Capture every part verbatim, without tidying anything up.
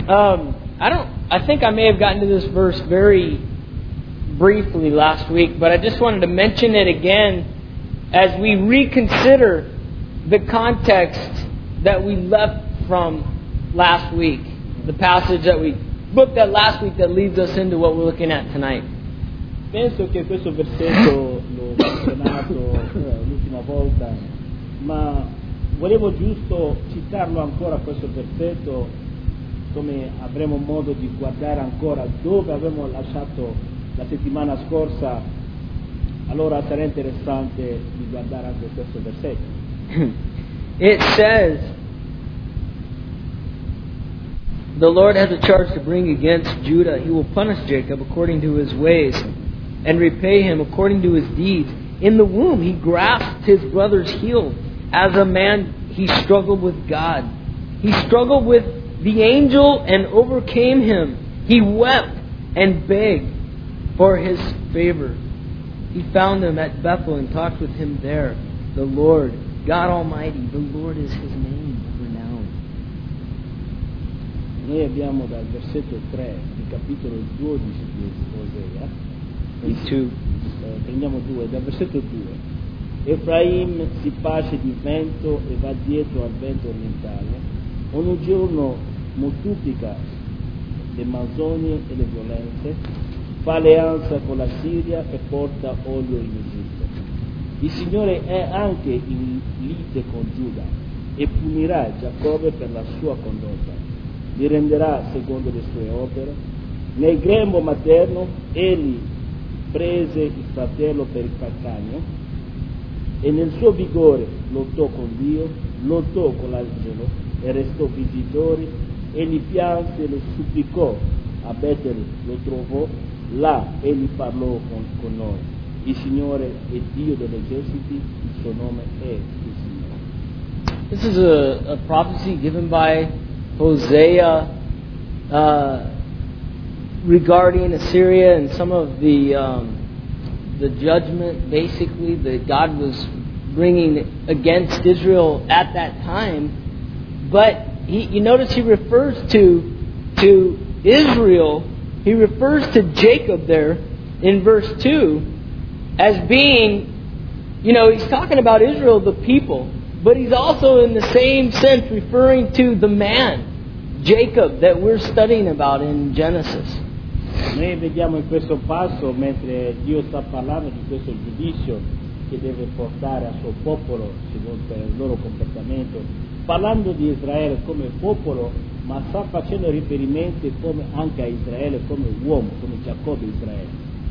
Um, I don't. I think I may have gotten to this verse very briefly last week, but I just wanted to mention it again as we reconsider the context that we left from last week, the passage that we looked at last week that leads us into what we're looking at tonight. Penso che questo versetto l'ho menzionato eh, l'ultima volta, ma volevo giusto citarlo ancora questo versetto, come avremo modo di guardare ancora dove avevamo lasciato la settimana scorsa. Allora sarà interessante di guardare anche questo versetto. It says, the Lord has a charge to bring against Judah. He will punish Jacob according to his ways and repay him according to his deeds. In the womb he grasped his brother's heel. As a man he struggled with God. He struggled with the angel and overcame him. He wept and begged for his favor. He found him at Bethel and talked with him there. The Lord, God Almighty, the Lord is his name, renowned. Noi abbiamo dal versetto tre del capitolo dodici di Osea. Two. Eh, prendiamo due, dal versetto due. Efraim si pasce di vento e va dietro al vento orientale. Ogni giorno moltiplica le menzogne e le violenze, fa alleanza con la Siria e porta olio in Egitto. Il Signore è anche in lite con Giuda e punirà Giacobbe per la sua condotta, li renderà secondo le sue opere. Nel grembo materno egli prese il fratello per il calcagno e nel suo vigore lottò con Dio, lottò con l'angelo e restò vincitori. Egli pianse e lo supplicò, a Betel lo trovò, là egli parlò con, con noi. Il Signore è Dio degli eserciti, il suo nome è il Signore. This is a, a prophecy given by Hosea uh, regarding Assyria and some of the um, the judgment, basically, that God was bringing against Israel at that time. But he, you notice he refers to to Israel. He refers to Jacob there in verse two as being, you know, he's talking about Israel, the people, but he's also in the same sense referring to the man, Jacob, that we're studying about in Genesis. Noi vediamo in questo passo, mentre Dio sta parlando di questo giudizio che deve portare al suo popolo secondo il loro comportamento, parlando di Israele come popolo, ma sta facendo riferimento come anche a Israele come uomo, come Giacobbe Israele.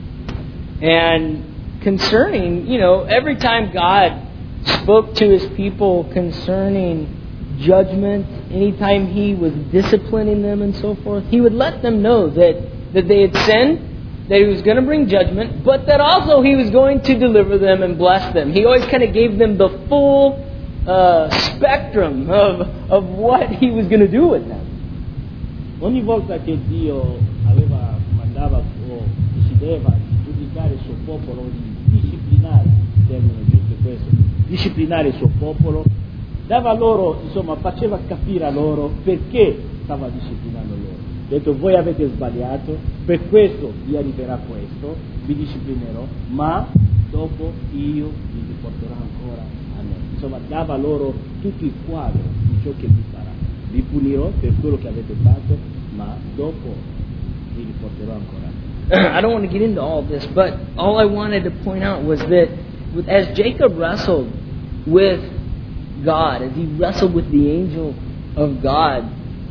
And concerning, you know, every time God spoke to his people concerning judgment, anytime he was disciplining them and so forth, he would let them know that, that they had sinned, that he was going to bring judgment, but that also he was going to deliver them and bless them. He always kind of gave them the full uh, spectrum of, of what he was going to do with them. Ogni volta che Dio aveva mandava o decideva di giudicare il suo popolo, di disciplinare, il termine giusto è questo, disciplinare il suo popolo, dava loro, insomma, faceva capire a loro perché stava disciplinando loro. Ha detto: voi avete sbagliato, per questo vi arriverà questo, vi disciplinerò, ma dopo io vi riporterò ancora a me. Insomma, dava loro tutto il quadro di ciò che vi farà. Vi punirò per quello che avete fatto, ma dopo vi riporterò ancora. I don't want to get into all this, but all I wanted to point out was that as Jacob wrestled with God, as he wrestled with the angel of God,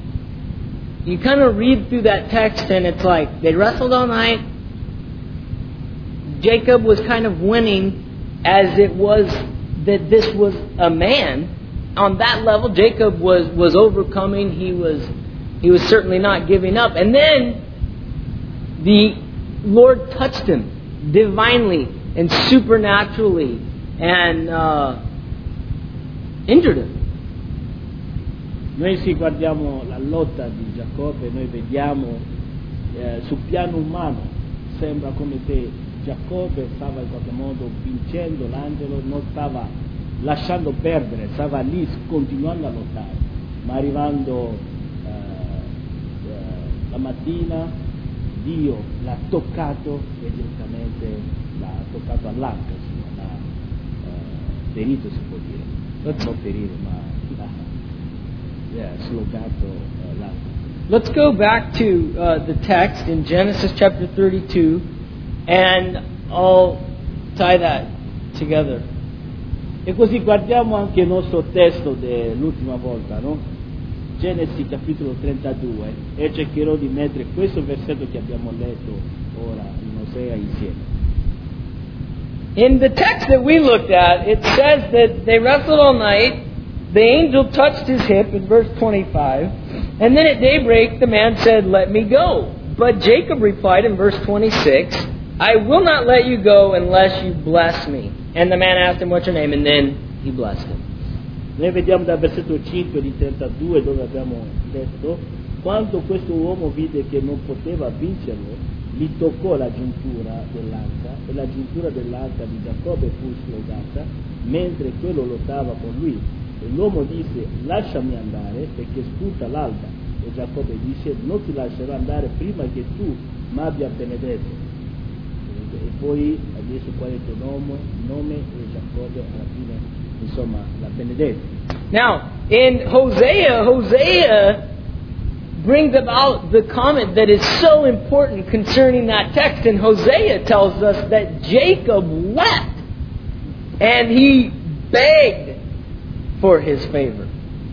you kind of read through that text and it's like they wrestled all night. Jacob was kind of winning as it was that this was a man. On that level, Jacob was, was overcoming. He was he was certainly not giving up. And then the Lord touched him divinely and supernaturally and uh, injured him. Noi se guardiamo la lotta di Giacobbe, noi vediamo eh, sul piano umano, sembra come se Giacobbe stava in qualche modo vincendo l'angelo, non stava lasciando perdere, stava lì continuando a lottare, ma arrivando eh, la mattina Dio l'ha toccato e direttamente l'ha toccato all'anca, insomma, l'ha eh, ferito, si può dire, Let's- non ferire, ma l'ha yeah, slogato eh, l'anca. Let's go back to uh, the text in Genesis chapter thirty-two, and I'll tie that together. E così guardiamo anche il nostro testo dell'ultima volta, no? Genesi capitolo trentadue, e cercherò di mettere questo versetto che abbiamo letto ora in Osea insieme. In the text that we looked at, it says that they wrestled all night. The angel touched his hip in verse twenty-five. And then at daybreak, the man said, "Let me go." But Jacob replied in verse twenty-six, "I will not let you go unless you bless me." And the man asked him, "What's your name?" And then he blessed him. Noi vediamo dal versetto cinque di trentadue, dove abbiamo letto: quando questo uomo vide che non poteva vincerlo, gli toccò la giuntura dell'anca, e la giuntura dell'anca di Giacobbe fu slogata mentre quello lottava con lui. E l'uomo disse: "Lasciami andare, perché spunta l'alba." E Giacobbe disse: "Non ti lascerò andare prima che tu mi abbia benedetto." E poi ha detto qual è il tuo nome, nome, e Giacobbe alla fine, insomma, l'ha benedetto. Now, in Hosea, Hosea brings about the comment that is so important concerning that text. And Hosea tells us that Jacob wept and he begged for his favor.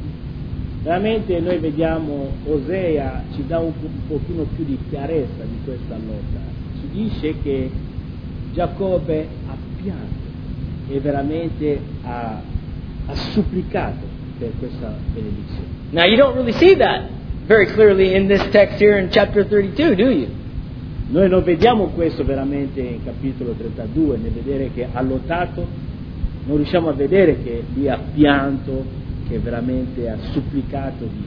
Veramente noi vediamo Osea ci dà un, po- un pochino più di chiarezza di questa lotta. Ci dice che Giacobbe ha pianto e veramente ha, ha supplicato per questa benedizione. Now, you don't really see that very clearly in this text here in chapter thirty-two, do you? Noi non vediamo questo veramente in capitolo trentadue, nel vedere che ha lottato, non riusciamo a vedere che lui ha pianto, che veramente ha supplicato Dio.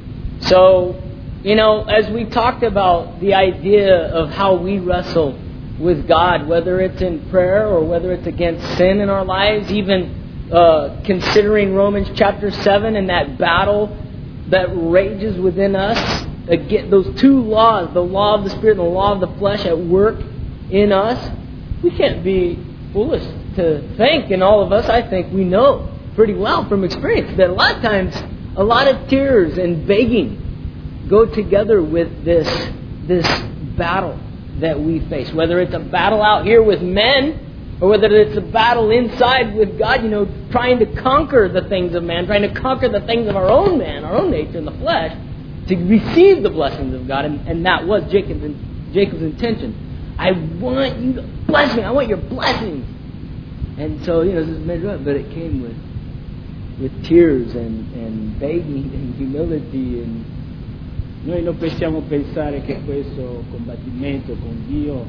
So, you know, as we talked about the idea of how we wrestle with God, whether it's in prayer or whether it's against sin in our lives, even uh, considering Romans chapter seven and that battle that rages within us, again, those two laws, the law of the Spirit and the law of the flesh at work in us, we can't be foolish to think, and all of us, I think, we know pretty well from experience that a lot of times, a lot of tears and begging go together with this this battle that we face. Whether it's a battle out here with men, or whether it's a battle inside with God, you know, trying to conquer the things of man, trying to conquer the things of our own man, our own nature in the flesh, to receive the blessings of God. And, and that was Jacob's, Jacob's intention. I want you to bless me. I want your blessings. And so, you know, this is measured up, but it came with with tears and, and begging and humility. And Noi non possiamo pensare che questo combattimento con Dio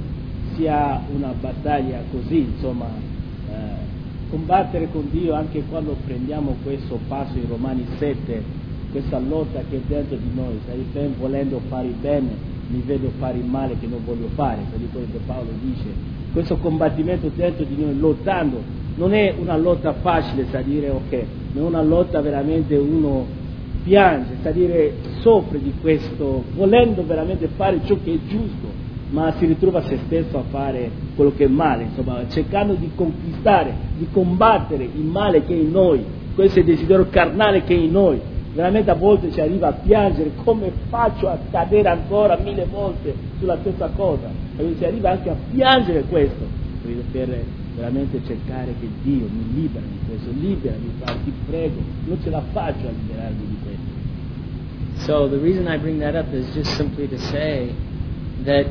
sia una battaglia così, insomma, eh, combattere con Dio anche quando prendiamo questo passo in Romani sette, questa lotta che è dentro di noi, sai, ben volendo fare il bene, mi vedo fare il male che non voglio fare, sai, quello che Paolo dice. Questo combattimento dentro di noi, lottando, non è una lotta facile, sa dire ok, ma è una lotta veramente uno piange, sta a dire soffre di questo, volendo veramente fare ciò che è giusto, ma si ritrova se stesso a fare quello che è male, insomma, cercando di conquistare, di combattere il male che è in noi, questo è il desiderio carnale che è in noi. Veramente a volte ci arriva a piangere, come faccio a cadere ancora mille volte sulla stessa cosa, e si arriva anche a piangere questo, per veramente cercare che Dio mi liberi di questo, liberami, ti prego, non ce la faccio a liberarmi di questo. so the reason I bring that up is just simply to say that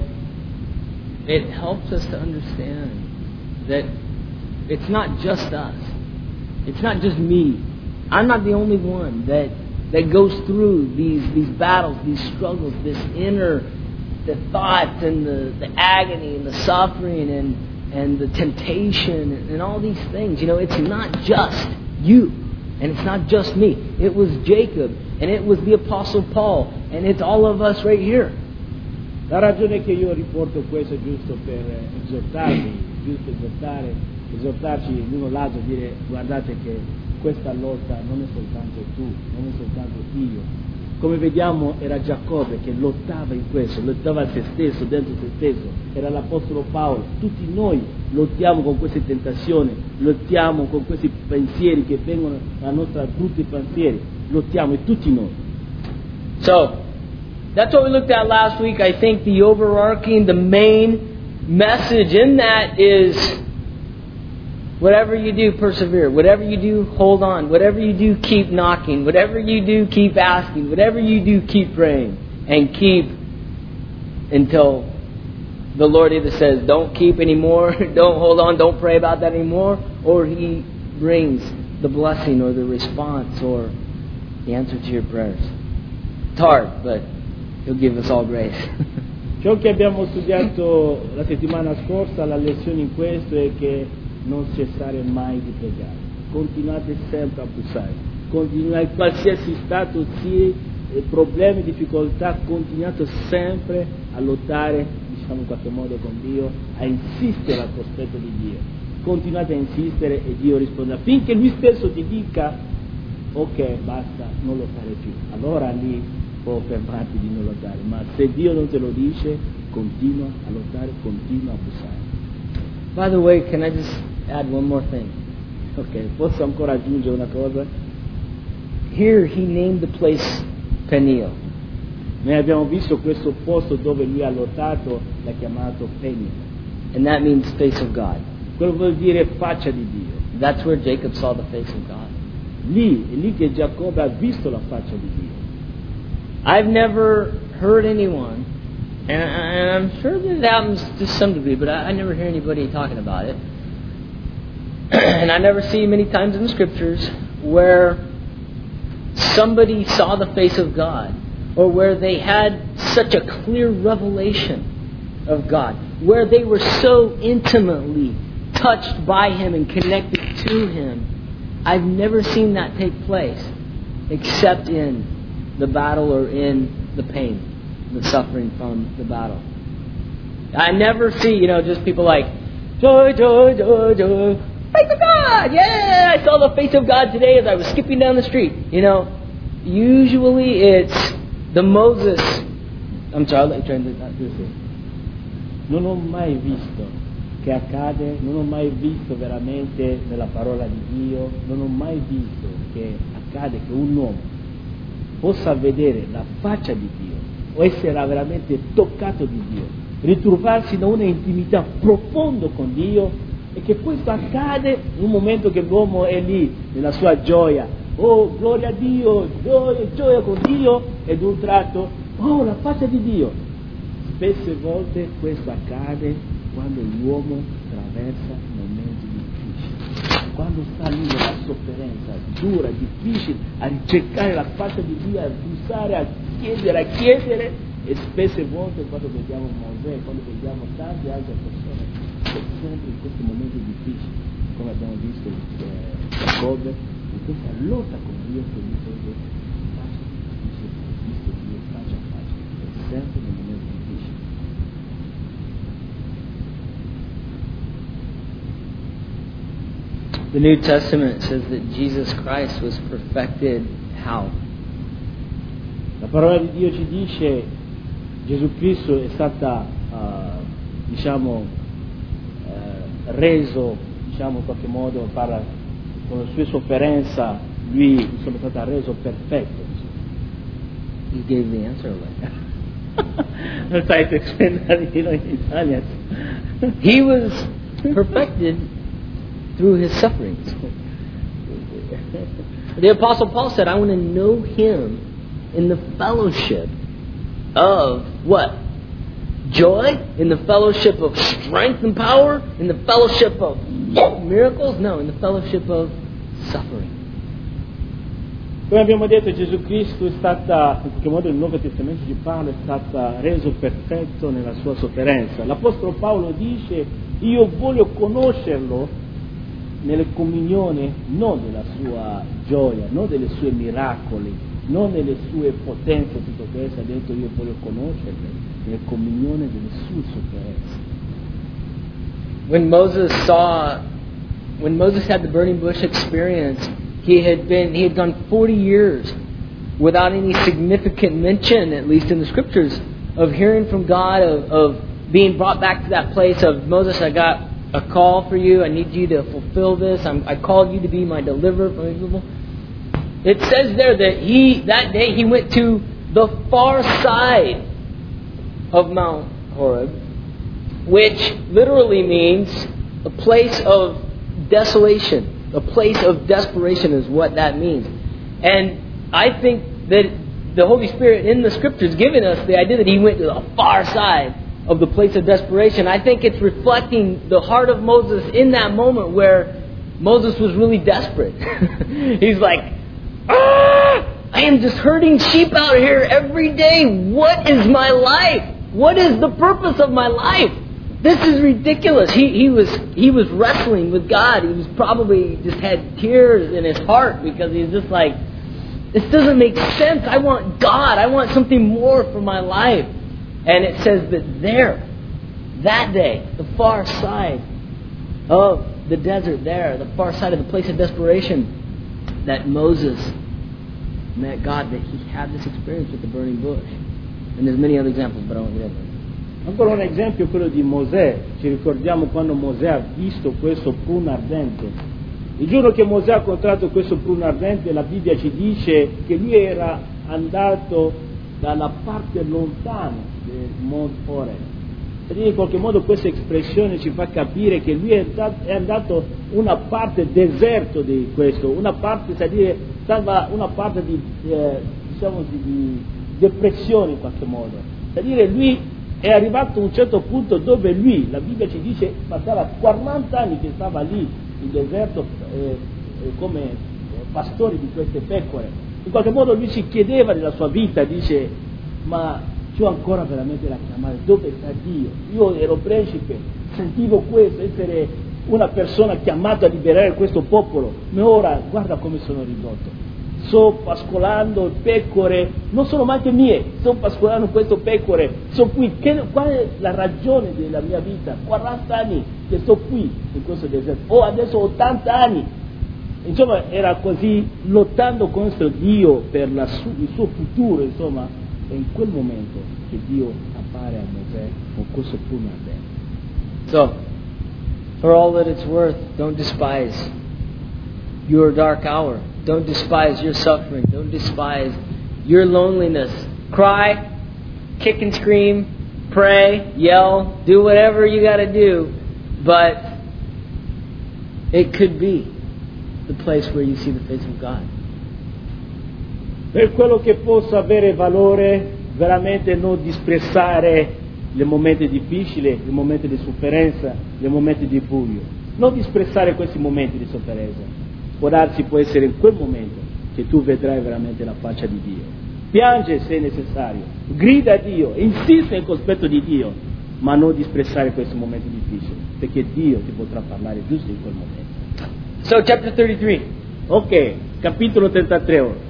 it helps us to understand that it's not just us. It's not just me. I'm not the only one that that goes through these these battles, these struggles, this inner the thoughts and the, the agony and the suffering and and the temptation and, and all these things. You know, it's not just you and it's not just me. It was Jacob and it was the Apostle Paul and it's all of us right here. La ragione che io riporto questo è giusto per esortarvi, giusto esortare, esortarci l'uno l'altro, dire guardate che questa lotta non è soltanto tu, non è soltanto io, Come vediamo era Giacobbe che lottava in questo, lottava a se stesso, dentro se stesso, era l'Apostolo Paolo. Tutti noi lottiamo con queste tentazioni, lottiamo con questi pensieri che vengono dalla nostra brutti pensieri, lottiamo e tutti noi. So, that's what we looked at last week. I think the overarching, the main message in that is whatever you do, persevere. Whatever you do, hold on. Whatever you do, keep knocking. Whatever you do, keep asking. Whatever you do, keep praying. And keep until the Lord either says, don't keep anymore, don't hold on, don't pray about that anymore, or He brings the blessing or the response or the answer to your prayers. It's hard, but He'll give us all grace. Ciò che abbiamo studiato la settimana scorsa, la lezione in questo è che non cessare mai di pregare, continuate sempre a bussare, continuate, qualsiasi stato sia, problemi, difficoltà, continuate sempre a lottare, diciamo in qualche modo con Dio, a insistere al cospetto di Dio, continuate a insistere e Dio risponderà, finché Lui stesso ti dica ok, basta, non lottare più, allora lì può fermarti di non lottare, ma se Dio non te lo dice, continua a lottare, continua a bussare. By the way, can I just add one more thing? Ok, posso ancora aggiungere una cosa? Here He named the place Peniel. Noi abbiamo visto questo posto dove Lui ha lottato, l'ha chiamato Peniel. And that means face of God. Quello vuol dire faccia di Dio. That's where Jacob saw the face of God. Lì, è lì che Giacobbe ha visto la faccia di Dio. I've never heard anyone, and, I, and I'm sure that it happens to some degree, but I, I never hear anybody talking about it. And I never see many times in the Scriptures where somebody saw the face of God, or where they had such a clear revelation of God, where they were so intimately touched by Him and connected to Him. I've never seen that take place except in the battle or in the pain, the suffering from the battle. I never see, you know, just people like, joy, joy, joy, joy, face of God! Yeah, I saw the face of God today as I was skipping down the street. You know, usually it's the Moses. I'm sorry, I'll let you try and do that. Non ho mai visto che accade, non ho mai visto veramente nella parola di Dio, non ho mai visto che accade che un uomo possa vedere la faccia di Dio o essere veramente toccato di Dio, ritrovarsi da una intimità profonda con Dio e che questo accade in un momento che l'uomo è lì nella sua gioia, oh gloria a Dio, gioia, gioia con Dio, ed un tratto, oh la faccia di Dio. Spesse volte questo accade quando l'uomo attraversa momenti difficili, quando sta lì nella sofferenza dura, difficile, a ricercare la faccia di Dio, a bussare, a chiedere, a chiedere, e spesse volte quando vediamo Mosè, quando vediamo tante altre persone, è sempre in questi momenti difficili, come abbiamo visto eh, Giacobbe, in questa lotta con Dio che mi vede faccia difficile, visto Dio faccia a faccia, è sempre nei momenti difficili. The New Testament says that Jesus Christ was perfected how? La parola di Dio ci dice Gesù Cristo è stata uh, diciamo uh, reso, diciamo in qualche modo, parla, con la sua sofferenza lui insomma, è stato reso perfetto. You gave the answer away. Non stai per spiegare in Italia. He was perfected through His sufferings. The Apostle Paul said, I want to know Him in the fellowship of what? Joy? In the fellowship of strength and power? In the fellowship of miracles? No, in the fellowship of suffering. Come abbiamo detto, Gesù Cristo è stata, in qualche modo il Nuovo Testamento ci parla, è stato reso perfetto nella sua sofferenza. L'Apostolo Paolo dice, io voglio conoscerlo nelle comunioni, non della sua gioia, non delle sue miracoli, non delle sue potenze, tutto questo, ha detto io voglio conoscerle nelle comunioni delle sue sofferenze. When Moses saw, when Moses had the burning bush experience, he had been, he had gone forty years without any significant mention, at least in the scriptures, of hearing from God, of, of being brought back to that place of, Moses, I got a call for you. I need you to fulfill this. I'm, I called you to be my deliverer from evil. It says there that he, that day, he went to the far side of Mount Horeb, which literally means a place of desolation. A place of desperation is what that means. And I think that the Holy Spirit in the Scriptures giving us the idea that he went to the far side of the place of desperation. I think it's reflecting the heart of Moses in that moment where Moses was really desperate. He's like, ah, I am just herding sheep out here every day. What is my life? What is the purpose of my life? This is ridiculous. He he was he was wrestling with God. He was probably just had tears in his heart because he's just like, this doesn't make sense. I want God. I want something more for my life. And it says that there, that day, the far side of the desert there, the far side of the place of desperation, that Moses met God, that he had this experience with the burning bush. And there's many other examples, but I won't get into it. Ancora un esempio è quello di Mosè. Ci ricordiamo quando Mosè ha visto questo pruno ardente. Il giorno che Mosè ha incontrato questo pruno ardente, la Bibbia ci dice che lui era andato dalla parte lontana del Monte Horeb. Quindi in qualche modo questa espressione ci fa capire che lui è andato una parte deserto di questo, una parte, cioè dire, stava una parte di, eh, diciamo di, di depressione in qualche modo. Cioè dire, lui è arrivato a un certo punto dove lui, la Bibbia ci dice, passava quaranta anni che stava lì in deserto eh, eh, come pastore di queste pecore. In qualche modo lui si chiedeva della sua vita, dice, ma c'ho ancora veramente da chiamare, dove sta Dio? Io ero principe, sentivo questo, essere una persona chiamata a liberare questo popolo, ma ora guarda come sono ridotto. Sto pascolando pecore, non sono neanche mie, sto pascolando queste pecore, sono qui, che, qual è la ragione della mia vita? quaranta anni che sto qui in questo deserto, oh adesso ottanta anni, insomma era così lottando contro Dio per la su, il suo futuro, insomma, è in quel momento che Dio appare a Mosè con questo pruno ardente. So, for all that it's worth, don't despise your dark hour. Don't despise your suffering. Don't despise your loneliness. Cry, kick and scream, pray, yell, do whatever you got to do. But it could be the place where you see the face of God. Per quello che possa avere valore, veramente non disprezzare i momenti difficili, i momenti di sofferenza, i momenti di buio. Non disprezzare questi momenti di sofferenza. Può darsi, può essere in quel momento che tu vedrai veramente la faccia di Dio. Piange se è necessario, grida a Dio, insiste nel cospetto di Dio, ma non disprezzare questi momenti difficili, perché Dio ti potrà parlare giusto in quel momento. So, chapter thirty-three. Ok, capitolo trentatré ora.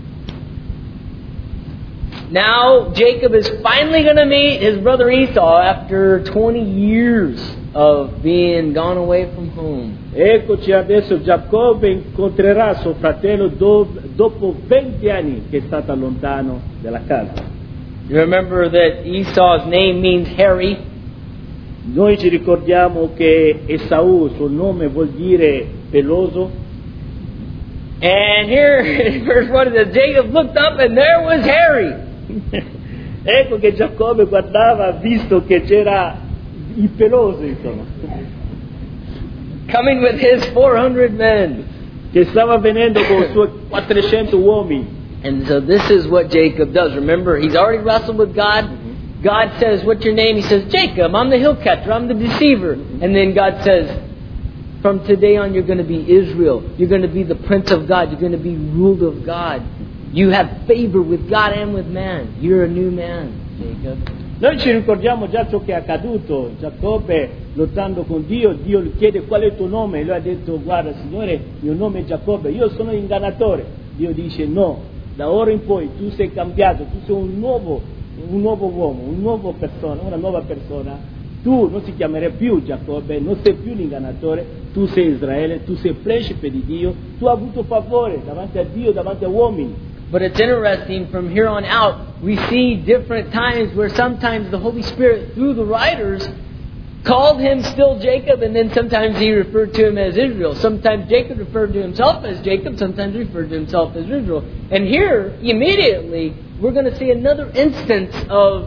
Now Jacob is finally going to meet his brother Esau after twenty years of being gone away from home. Eccoci adesso, Giacobbe incontrerà suo fratello do, dopo venti anni che è stato lontano dalla casa. You remember that Esau's name means hairy. Noi ci ricordiamo che Esau, il suo nome vuol dire peloso. And here in verse one it says, Jacob looked up and there was Harry. Ecco che Giacobbe guardava, visto che c'era il peloso, insomma, coming with his four hundred men, che stava venendo con i suoi quattrocento uomini. And so this is what Jacob does. Remember, he's already wrestled with God. God says, what's your name? He says, Jacob, I'm the hill catcher, I'm the deceiver. And then God says, from today on you're going to be Israel. You're going to be the prince of God. You're going to be ruled of God. You have favor with God and with man. You're a new man, Jacob. Noi ci ricordiamo già ciò che è accaduto. Giacobbe lottando con Dio, Dio gli chiede qual è il tuo nome e lui ha detto, guarda Signore, il mio nome è Giacobbe, io sono ingannatore. Dio dice no, da ora in poi tu sei cambiato, tu sei un nuovo, un nuovo uomo, un nuovo persona, una nuova persona. Tu non si chiamerai più Giacobbe, non sei più l'ingannatore, tu sei Israele, tu sei principe di Dio, tu hai avuto favore davanti a Dio, davanti a uomini. But it's interesting, from here on out, we see different times where sometimes the Holy Spirit, through the writers, called him still Jacob, and then sometimes he referred to him as Israel. Sometimes Jacob referred to himself as Jacob, sometimes referred to himself as Israel. And here, immediately, we're going to see another instance of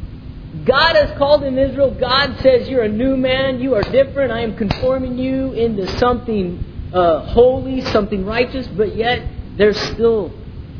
God has called him Israel. God says, you're a new man, you are different, I am conforming you into something uh, holy, something righteous, but yet there's still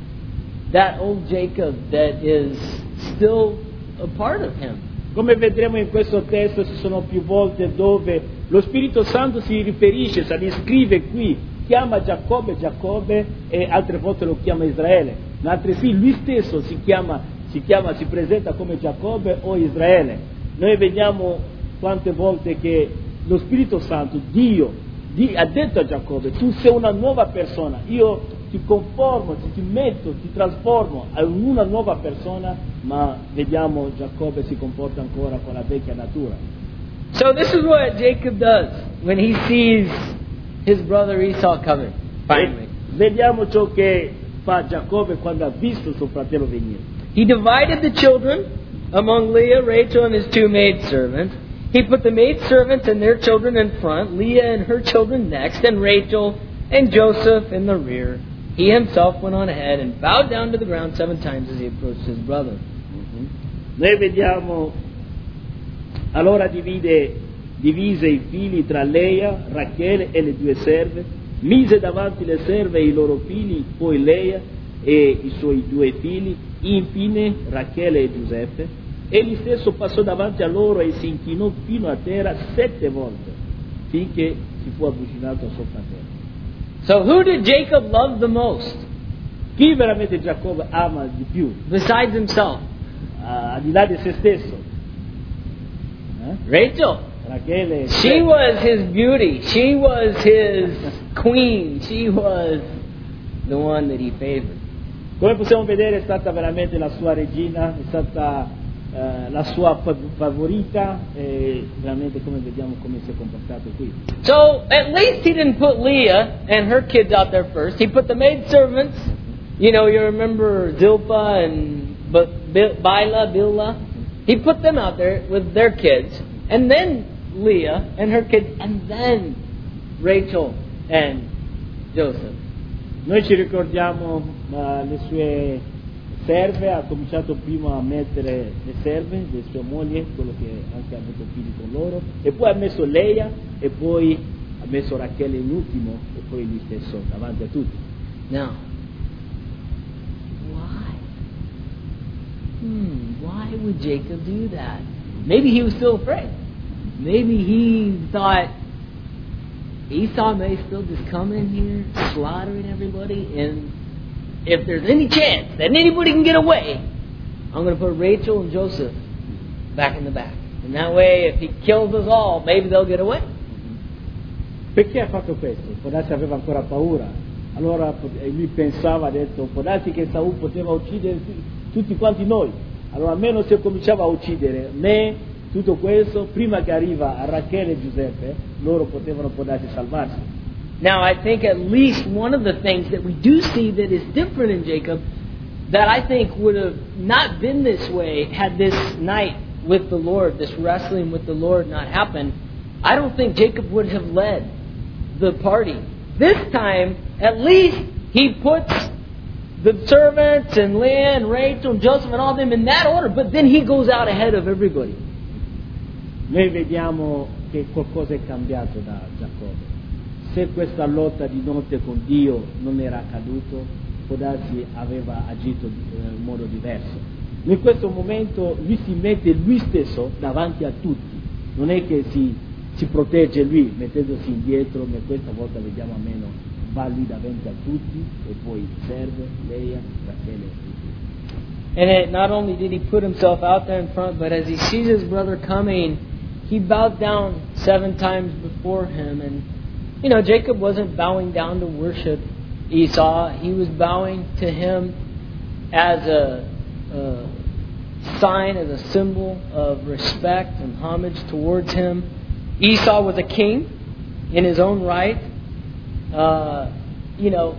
that old Jacob that is still a part of him. Come vedremo in questo testo, ci sono più volte dove lo Spirito Santo si riferisce, si descrive qui, chiama Giacobbe Giacobbe e altre volte lo chiama Israele, ma altresì lui stesso si chiama, si chiama, si presenta come Giacobbe o Israele. Noi vediamo quante volte che lo Spirito Santo, Dio, di, ha detto a Giacobbe, tu sei una nuova persona, io ti conformo, ti, ti metto, ti trasformo in una nuova persona, ma vediamo Giacobbe si comporta ancora con la vecchia natura. So this is what Jacob does when he sees his brother Esau coming, finally. Vediamo ciò che fa Giacobbe quando ha visto suo fratello venire. He divided the children among Leah, Rachel, and his two maidservants. He put the maidservants and their children in front, Leah and her children next, and Rachel and Joseph in the rear. He himself went on ahead and bowed down to the ground seven times as he approached his brother. Mm-hmm. Noi vediamo, allora divide, divise i figli tra Lea, Rachele e le due serve, mise davanti le serve e i loro figli, poi Lea e i suoi due figli, infine Rachele e Giuseppe. Egli stesso passò davanti a loro e si inchinò fino a terra sette volte, finché si fu avvicinato a suo fratello. So who did Jacob love the most? Chi veramente Giacobbe ama di più? Besides himself? Uh, al di là di se stesso. Eh? Rachel. Rachele. She was his beauty. She was his queen. She was the one that he favored. Come possiamo vedere è stata veramente la sua regina, è stata uh, la sua favorita e veramente come vediamo come si è comportato qui. So at least he didn't put Leah and her kids out there first. He put the maidservants. You know, you remember Zilpah and Bilhah, Bilhah. He put them out there with their kids, and then Leah and her kids, and then Rachel and Joseph. Noi ci ricordiamo uh, le sue serve, ha cominciato prima a mettere le serve, le sue mogli, quello che anche ha avuto figli con loro, e poi ha messo Leia, e poi ha messo Rachele in ultimo, e poi lui stesso davanti a tutti. Now, why? Hmm, why would Jacob do that? Maybe he was still afraid. Maybe he thought Esau may still just come in here slaughtering everybody, and if there's any chance that anybody can get away, I'm going to put Rachel and Joseph back in the back. And that way, if he kills us all, maybe they'll get away. Perché ha fatto questo? Può darsi aveva ancora paura. Allora lui pensava, ha detto, può darsi che Saul poteva uccidere tutti quanti noi. Allora almeno se cominciava a uccidere me, tutto questo, prima che arriva a Rachele e Giuseppe, loro potevano può darsi salvarsi. Now, I think at least one of the things that we do see that is different in Jacob, that I think would have not been this way had this night with the Lord, this wrestling with the Lord not happened. I don't think Jacob would have led the party. This time, at least he puts the servants and Leah and Rachel and Joseph and all them in that order, but then he goes out ahead of everybody. Noi vediamo che qualcosa è cambiato da Giacobbe. Se questa lotta di notte con Dio non era accaduto, può darsi aveva agito in modo diverso. In questo momento lui si mette lui stesso davanti a tutti, non è che si, si protegge lui mettendosi indietro, ma questa volta vediamo almeno va lui davanti a tutti e poi serve, Leia, Rachele e tutti. And it, not only did he put himself out there in front, but as he sees his brother coming, he bowed down seven times before him. And you know, Jacob wasn't bowing down to worship Esau. He was bowing to him as a, a sign, as a symbol of respect and homage towards him. Esau was a king in his own right. Uh, you know,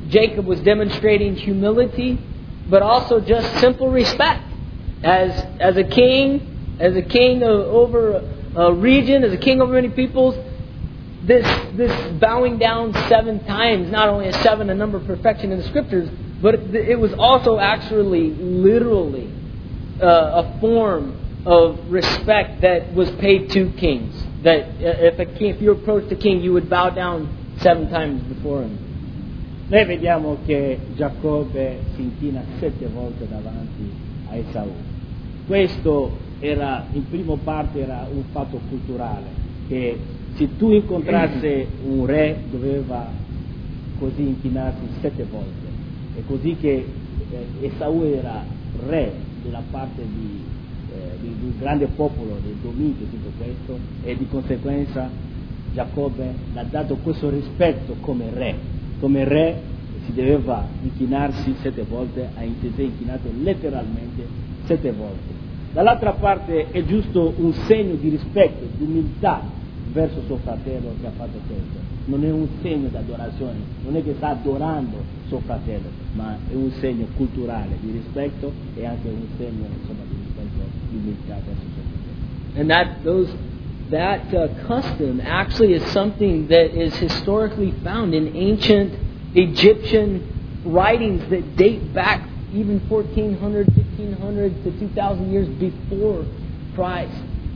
Jacob was demonstrating humility, but also just simple respect. As as a king, as a king of, over a region, as a king over many peoples, this this bowing down seven times, not only is seven a number of perfection in the Scriptures, but it, it was also actually literally uh, a form of respect that was paid to kings. That if a king, if you approached a king, you would bow down seven times before him. Noi vediamo che Giacobbe si inchina sette volte davanti a Esaù. Questo era, in prima parte, era un fatto culturale, che se tu incontrassi un re doveva così inchinarsi sette volte. È così che eh, Esaù era re della parte di, eh, di, di un grande popolo, del dominio di tutto questo, e di conseguenza Giacobbe ha dato questo rispetto come re. Come re si doveva inchinarsi sette volte, a si è inchinato letteralmente sette volte. Dall'altra parte è giusto un segno di rispetto, di umiltà verso suo fratello che ha fatto questo. Non è un segno di adorazione, non è che sta adorando suo fratello, ma è un segno culturale di rispetto e anche un segno, insomma, di rispetto, di umiltà verso suo fratello. And that those that uh, custom actually is something that is historically found in ancient Egyptian writings that date back even fourteen hundred, fifteen hundred to two thousand years before Christ.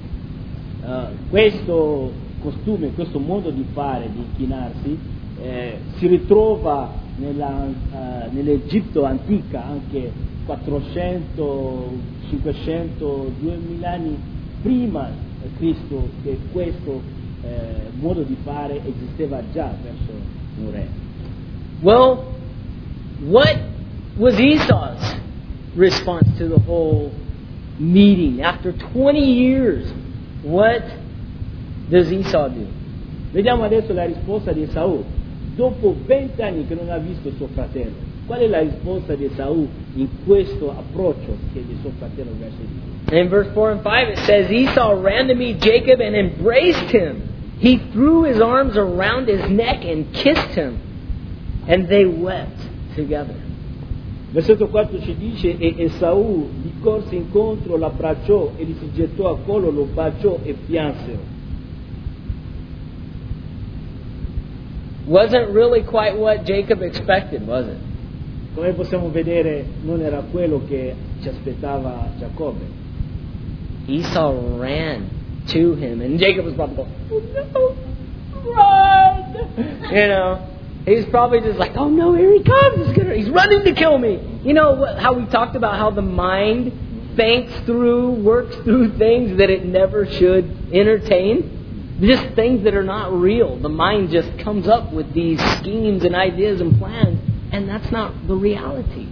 Uh, questo costume, questo modo di fare, di inchinarsi, eh, si ritrova nella, uh, nell'Egitto antica anche quattrocento, cinquecento, duemila anni prima di Cristo, che questo eh, modo di fare esisteva già verso un re. Well, what was Esau's response to the whole meeting? After twenty years, what does Esau do? Vediamo adesso la risposta di Esaù. Dopo venti anni che non ha visto suo fratello, qual è la risposta di Esaù in questo approccio che di suo fratello verso Dio? In verse four and five it says, Esau ran to meet Jacob and embraced him. He threw his arms around his neck and kissed him. And they wept together. Versetto quattro ci dice: e Esaù gli corse incontro, l'abbracciò e gli si gettò a collo, lo baciò e piansero. Wasn't really quite what Jacob expected, was it? Come possiamo vedere, non era quello che ci aspettava Giacobbe. Esau ran to him, and Jacob was probably going, "Oh no, run!" You know. He's probably just like, oh no, here he comes. He's, gonna, he's running to kill me. You know what, how we talked about how the mind thinks through, works through things that it never should entertain? Just things that are not real. The mind just comes up with these schemes and ideas and plans, and that's not the reality.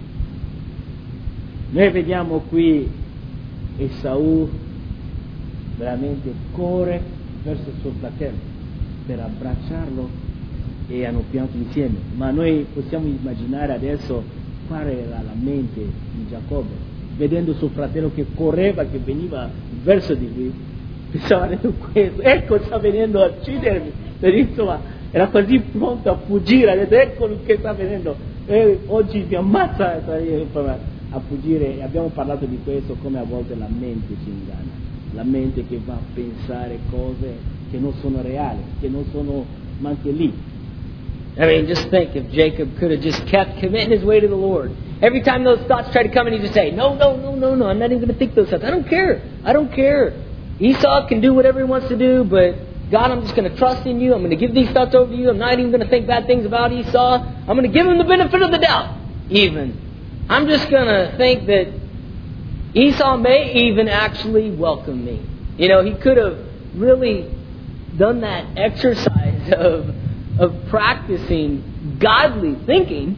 Noi vediamo qui Esaù veramente corre verso il suo fratello per abbracciarlo e hanno pianto insieme, ma noi possiamo immaginare adesso quale era la mente di Giacobbe, vedendo suo fratello che correva, che veniva verso di lui, pensava detto questo, ecco sta venendo a uccidermi, insomma era quasi pronto a fuggire, ha detto ecco che sta venendo, e oggi mi ammazza a fuggire. E abbiamo parlato di questo, come a volte la mente ci inganna, la mente che va a pensare cose che non sono reali, che non sono manche lì. I mean, just think if Jacob could have just kept committing his way to the Lord. Every time those thoughts try to come in, he'd just say, no, no, no, no, no, I'm not even going to think those thoughts. I don't care. I don't care. Esau can do whatever he wants to do, but God, I'm just going to trust in you. I'm going to give these thoughts over to you. I'm not even going to think bad things about Esau. I'm going to give him the benefit of the doubt, even. I'm just going to think that Esau may even actually welcome me. You know, he could have really done that exercise of of practicing godly thinking,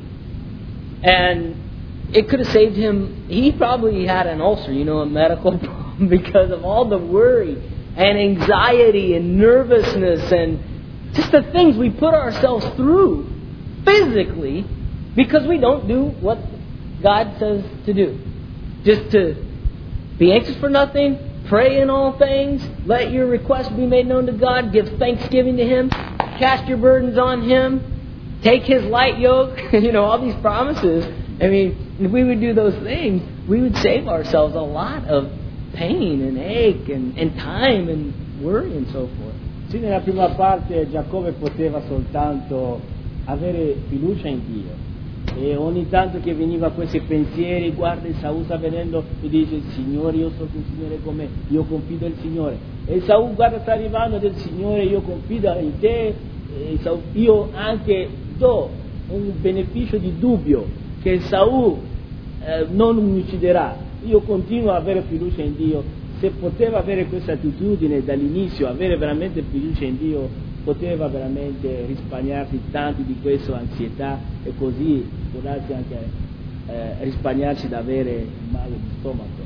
and it could have saved him. He probably had an ulcer, you know, a medical problem, because of all the worry and anxiety and nervousness and just the things we put ourselves through physically because we don't do what God says to do. Just to be anxious for nothing, pray in all things, let your requests be made known to God, give thanksgiving to Him, cast your burdens on Him. take His light yoke, you know, all these promises. I mean, if we would do those things, we would save ourselves a lot of pain and ache and, and time and worry and so forth. Sì, nella prima parte Giacobbe poteva soltanto avere fiducia in Dio. E ogni tanto che veniva questi pensieri, guarda Esaù sta venendo e dice, Signore, io so che il Signore è con me, io confido nel Signore. E Esaù, guarda, sta arrivando del Signore, io confido in te. E Esaù, io anche do un beneficio di dubbio che Esaù eh, non mi ucciderà. Io continuo ad avere fiducia in Dio. Se poteva avere questa attitudine dall'inizio, avere veramente fiducia in Dio, poteva veramente risparmiarsi tanti di questa ansietà e così può darsi anche eh, risparmiarsi da avere male di stomaco,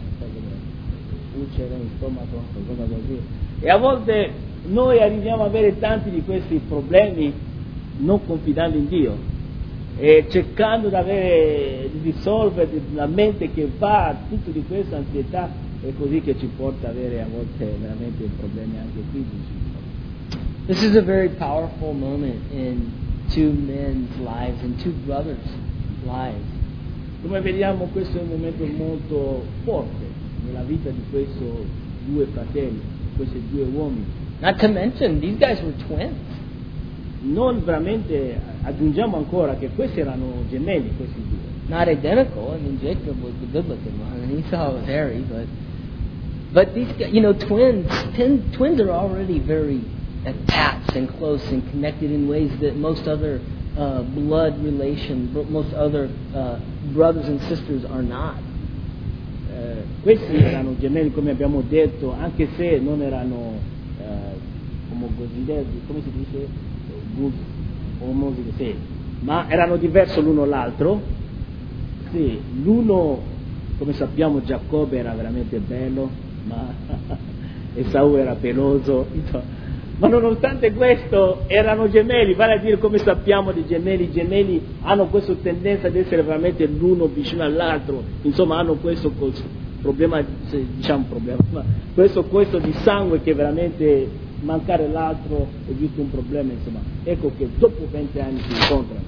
ulcera in stomaco, qualcosa così. E a volte noi arriviamo ad avere tanti di questi problemi non confidando in Dio e cercando di avere, di risolvere la mente che va tutto di questa ansietà, è così che ci porta ad avere a volte veramente problemi anche fisici. This is a very powerful moment in two men's lives, in two brothers' lives. Come vediamo, questo è un momento molto forte nella vita di questi due fratelli, questi due uomini. Not to mention, these guys were twins. Non veramente, aggiungiamo ancora che questi erano gemelli, questi due. Not identical. I mean, Jacob was the good-looking one, and Esau was hairy, but but these guys, you know, twins, twin, twins are already very attached and close and connected in ways that most other uh, blood relations, most other uh, brothers and sisters are not. Eh, questi erano gemelli, come abbiamo detto, anche se non erano eh, omogosidetti, come si dice? Omogosidetti, sì, ma erano diversi l'uno dall'altro. Sì, l'uno, come sappiamo, Giacobbe era veramente bello, ma Esaù era peloso. Ma nonostante questo erano gemelli, vale a dire, come sappiamo di gemelli, i gemelli hanno questa tendenza ad essere veramente l'uno vicino all'altro, insomma hanno questo problema, diciamo problema, ma questo, questo di sangue che veramente mancare l'altro è giusto un problema, insomma. Ecco che dopo venti anni si incontrano.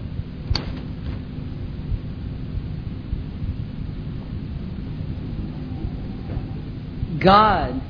God,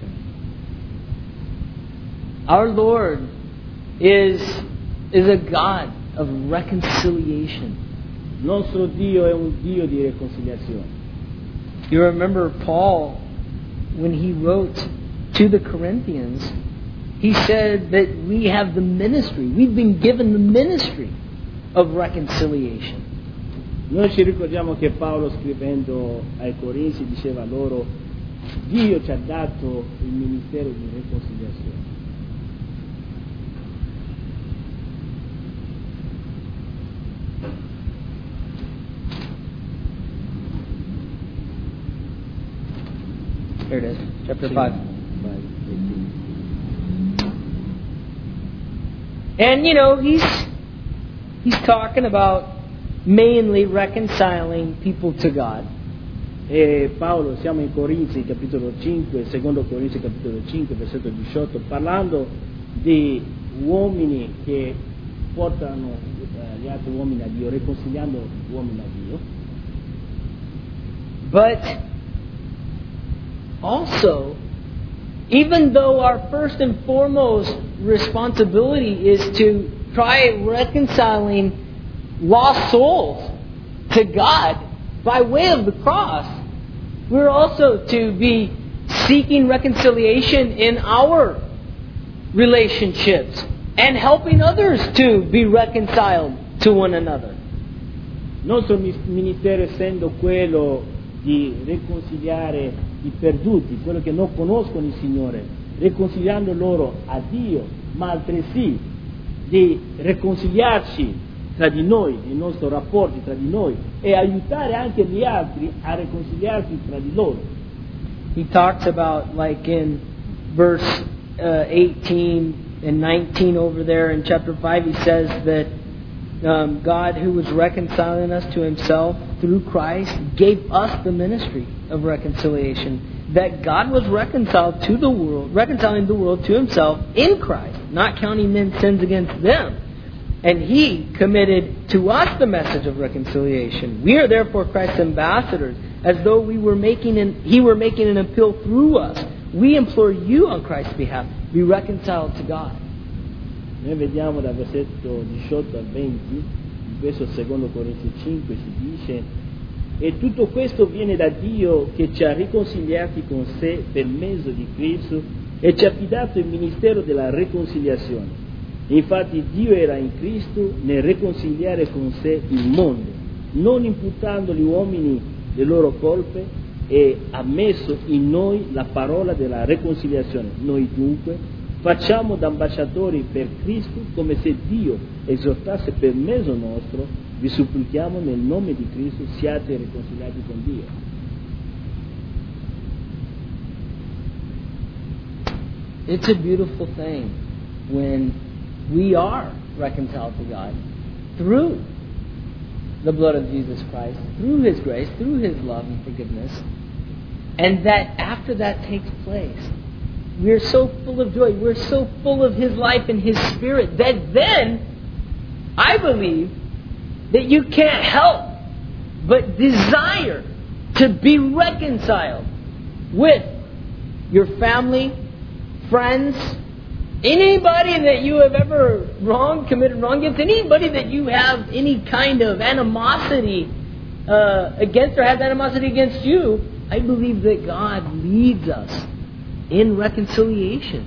our Lord, is is a God of reconciliation. Il nostro Dio è un Dio di riconciliazione. You remember Paul, when he wrote to the Corinthians, he said that we have the ministry, we've been given the ministry of reconciliation. Noi ci ricordiamo che Paolo, scrivendo ai Corinzi, diceva loro, Dio ci ha dato il ministero di riconciliazione. Here it is, chapter five. And you know, he's he's talking about mainly reconciling people to God. E Paolo, siamo in Corinzi, capitolo cinque, secondo Corinzi, capitolo cinque, versetto diciotto, parlando di uomini che portano eh, gli altri uomini a Dio, riconciliando gli uomini a Dio. But also, even though our first and foremost responsibility is to try reconciling lost souls to God by way of the cross, we're also to be seeking reconciliation in our relationships and helping others to be reconciled to one another. Il nostro ministero, essendo quello di riconciliare i perduti, quelli che non conoscono il Signore, riconciliando loro a Dio, ma altresì di riconciliarci tra di noi, i nostri rapporti tra di noi, e aiutare anche gli altri a riconciliarsi tra di loro. He talks about, like in verse uh, eighteen and nineteen over there in chapter five, he says that um, God, who was reconciling us to Himself through Christ, gave us the ministry of reconciliation. That God was reconciled to the world, reconciling the world to Himself in Christ, not counting men's sins against them, And He committed to us the message of reconciliation. We are therefore Christ's ambassadors, as though we were making an, He were making an appeal through us. We implore you on Christ's behalf, be reconciled to God. Noi vediamo dal versetto diciotto al venti, in questo secondo Corinzi cinque si dice: e tutto questo viene da Dio che ci ha riconciliati con sé per mezzo di Cristo e ci ha affidato il ministero della riconciliazione. Infatti Dio era in Cristo nel riconciliare con sé il mondo, non imputando agli uomini le loro colpe, e ha messo in noi la parola della riconciliazione. Noi dunque facciamo da ambasciatori per Cristo, come se Dio esortasse per mezzo nostro: vi supplichiamo nel nome di Cristo, siate riconciliati con Dio. It's a beautiful thing when we are reconciled to God through the blood of Jesus Christ, through His grace, through His love and forgiveness, and that after that takes place, we're so full of joy, we're so full of His life and His Spirit, that then, I believe, that you can't help but desire to be reconciled with your family, friends, anybody that you have ever wronged, committed wrong against, anybody that you have any kind of animosity uh, against or has animosity against you. I believe that God leads us in reconciliation.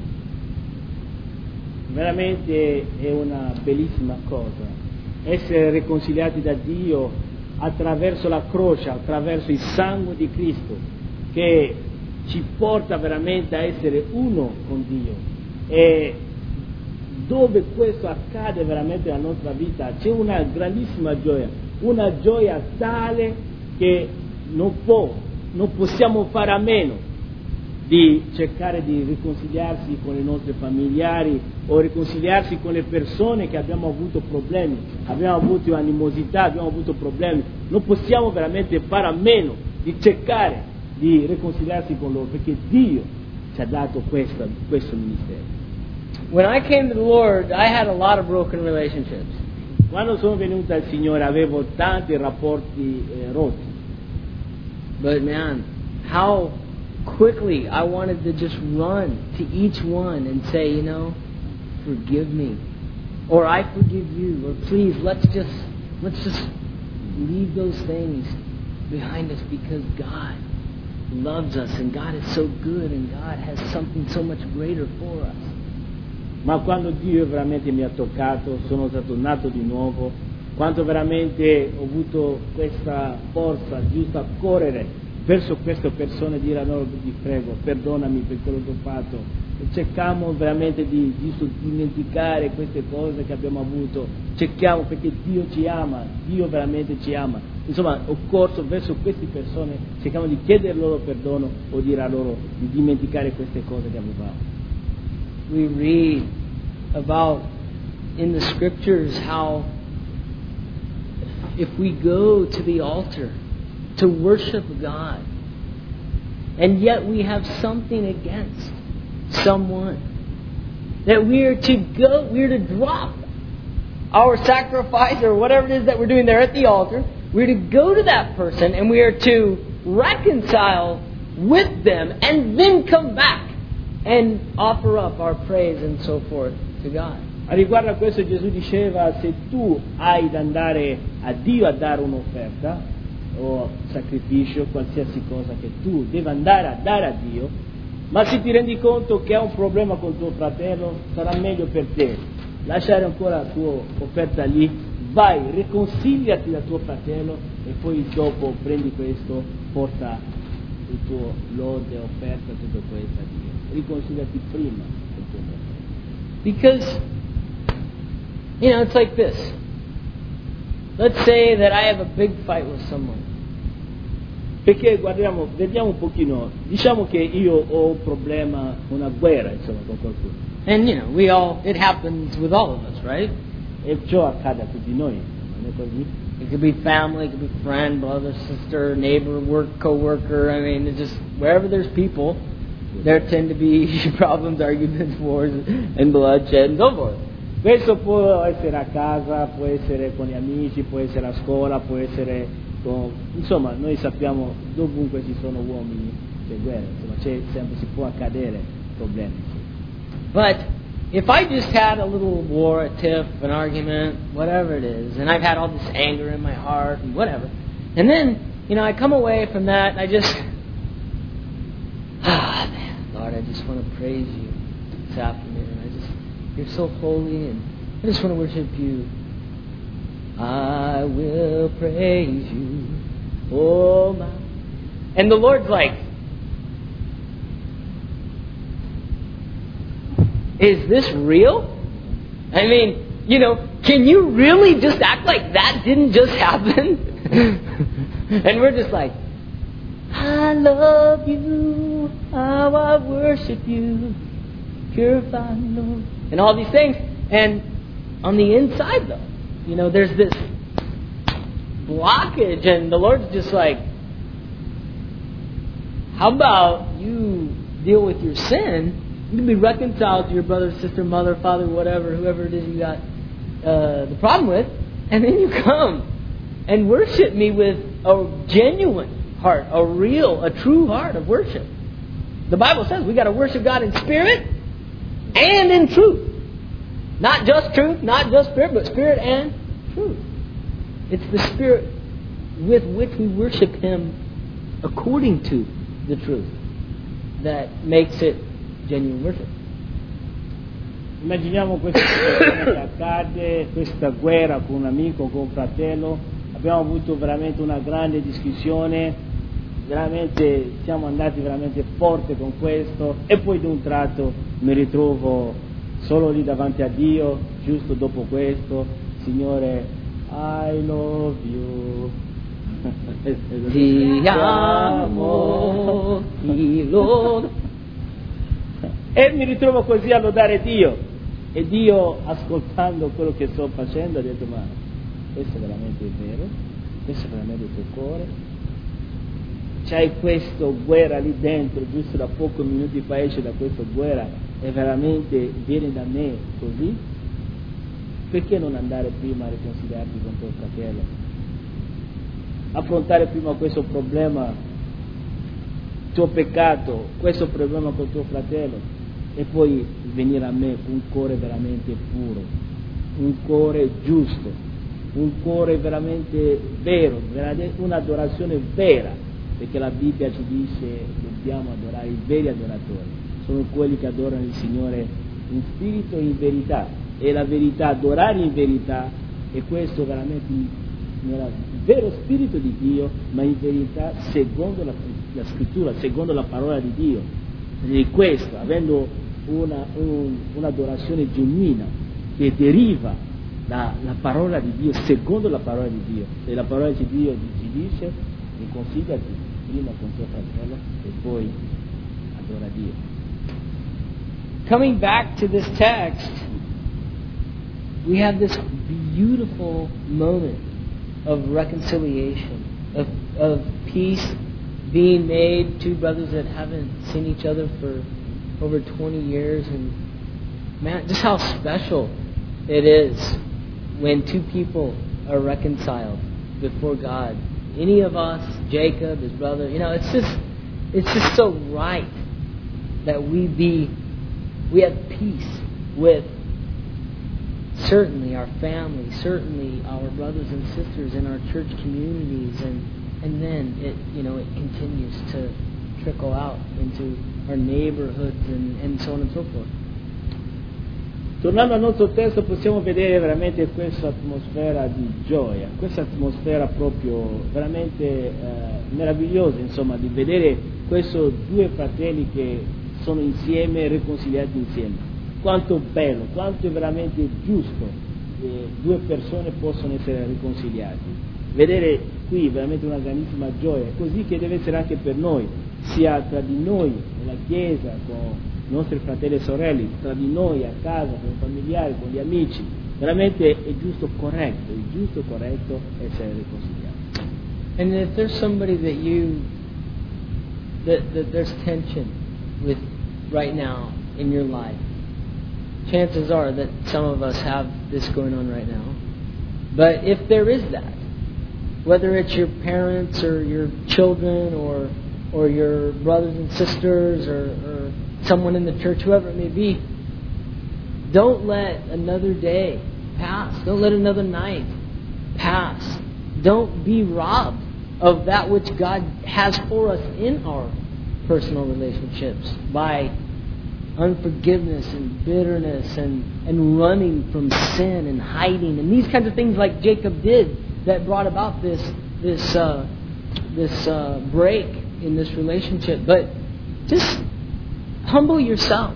Veramente è una bellissima cosa essere riconciliati da Dio attraverso la croce, attraverso il sangue di Cristo, che ci porta veramente a essere uno con Dio. E dove questo accade veramente nella nostra vita c'è una grandissima gioia, una gioia tale che non può, non possiamo fare a meno di cercare di riconciliarsi con i nostri familiari o riconciliarsi con le persone che abbiamo avuto problemi, abbiamo avuto animosità, abbiamo avuto problemi. Non possiamo veramente fare a meno di cercare di riconciliarsi con loro, perché Dio ci ha dato questo, questo ministero. When I came to the Lord, I had a lot of broken relationships. Quando sono venuto al Signore avevo tanti rapporti eh, rotti. But man, how quickly I wanted to just run to each one and say, you know, forgive me, or I forgive you, or please let's just let's just leave those things behind us, because God loves us and God is so good and God has something so much greater for us. Ma quando Dio veramente mi ha toccato, sono stato nato di nuovo, quando veramente ho avuto questa forza giusta a correre verso queste persone e dire a loro: ti prego, perdonami per quello che ho fatto, e cerchiamo veramente di, di dimenticare queste cose che abbiamo avuto, cerchiamo, perché Dio ci ama, Dio veramente ci ama. Insomma, ho corso verso queste persone, cerchiamo di chiedere loro perdono o dire a loro di dimenticare queste cose che avevamo. We read about in the scriptures how if we go to the altar to worship God, and yet we have something against someone, that we are to go, we are to drop our sacrifice or whatever it is that we're doing there at the altar. We're to go to that person and we are to reconcile with them and then come back and offer up our praise and so forth to God. A riguardo a questo Gesù diceva: se tu hai da andare a Dio a dare un'offerta o sacrificio, qualsiasi cosa che tu devi andare a dare a Dio, ma se ti rendi conto che hai un problema con tuo fratello, sarà meglio per te lasciare ancora la tua offerta lì, vai, riconciliati da tuo fratello e poi dopo prendi questo, porta il tuo lode, offerta, tutto questo a Dio. Riconciliati prima del tuo fratello. Because, you know, it's like this. Let's say that I have a big fight with someone. Perché guardiamo, vediamo un pochino, diciamo che io ho un problema, una guerra, insomma, con qualcuno. And, you know, we all, it happens with all of us, right? E ciò accade a tutti noi, non è così? It could be family, it could be friend, brother, sister, neighbor, work, co-worker. I mean, it's just wherever there's people, there tend to be problems, arguments, wars, and bloodshed, and so forth. Questo può essere a casa, può essere con gli amici, può essere a scuola, può essere con... Insomma, noi sappiamo dovunque ci sono uomini c'è guerra, insomma, c'è, sempre si può accadere problemi. But if I just had a little war, a tiff, an argument, whatever it is, and I've had all this anger in my heart and whatever, and then, you know, I come away from that and I just, ah, man, Lord, I just want to praise you this afternoon. I just, you're so holy and I just want to worship you. I will praise you, oh my. And the Lord's like, is this real? I mean, you know, can you really just act like that didn't just happen? And we're just like, I love you, how I worship you, purify me, Lord, and all these things. And on the inside, though, you know, there's this blockage, and the Lord's just like, how about you deal with your sin? You can be reconciled to your brother, sister, mother, father, whatever, whoever it is you got uh, the problem with, and then you come and worship me with a genuine heart, a real, a true heart of worship. The Bible says we got to worship God in spirit and in truth. Not just truth, not just spirit, but spirit and truth. It's the spirit with which we worship Him according to the truth that makes it genuine worship. Immaginiamo questa situazione che accade, questa guerra con un amico, con un fratello. Abbiamo avuto veramente una grande discussione, veramente siamo andati veramente forte con questo, e poi di un tratto mi ritrovo solo lì davanti a Dio, giusto dopo questo, Signore, I love you. Ti amo, ti lodo. E mi ritrovo così a lodare Dio. E Dio, ascoltando quello che sto facendo, ha detto, ma questo veramente è vero? Questo è veramente il tuo cuore? C'hai questa guerra lì dentro, giusto da pochi minuti fa esce da questa guerra, e veramente vieni da me così? Perché non andare prima a riconsigliarti con tuo fratello? Affrontare prima questo problema, tuo peccato, questo problema con tuo fratello, e poi venire a me con un cuore veramente puro, un cuore giusto, un cuore veramente vero, un'adorazione vera, perché la Bibbia ci dice dobbiamo adorare i veri adoratori, sono quelli che adorano il Signore in spirito e in verità, e la verità, adorare in verità, è questo veramente nel vero spirito di Dio, ma in verità secondo la, la scrittura, secondo la parola di Dio. E questo, avendo una, un, un'adorazione genuina che deriva dalla parola di Dio, secondo la parola di Dio, e la parola di Dio ci dice riconsigliati prima con tuo fratello e poi adora Dio. Coming back to this text, we have this beautiful moment of reconciliation, of, of peace being made, two brothers that haven't seen each other for over twenty years, and man, just how special it is when two people are reconciled before God. Any of us, Jacob, his brother, you know, it's just, it's just so right that we be, we have peace with certainly our family, certainly our brothers and sisters in our church communities, and and then it, you know, it continues to trickle out into our neighborhoods and, and so on and so forth. Tornando al nostro testo, possiamo vedere veramente questa atmosfera di gioia, questa atmosfera proprio veramente eh, meravigliosa, insomma, di vedere questi due fratelli che sono insieme, riconciliati insieme. Quanto bello, quanto è veramente giusto che due persone possono essere riconciliati. Vedere qui veramente una grandissima gioia, così che deve essere anche per noi, sia tra di noi nella Chiesa, con i nostri fratelli e sorelle, tra di noi a casa, con i familiari, con gli amici. Veramente è giusto, corretto, è giusto e corretto essere riconciliati. And if there's somebody that you, that, that there's tension with right now in your life, chances are that some of us have this going on right now. But if there is that, whether it's your parents or your children or or your brothers and sisters or, or someone in the church, whoever it may be, don't let another day pass. Don't let another night pass. Don't be robbed of that which God has for us in our personal relationships by unforgiveness and bitterness and, and running from sin and hiding and these kinds of things like Jacob did that brought about this this uh, this uh, break in this relationship. But just humble yourself.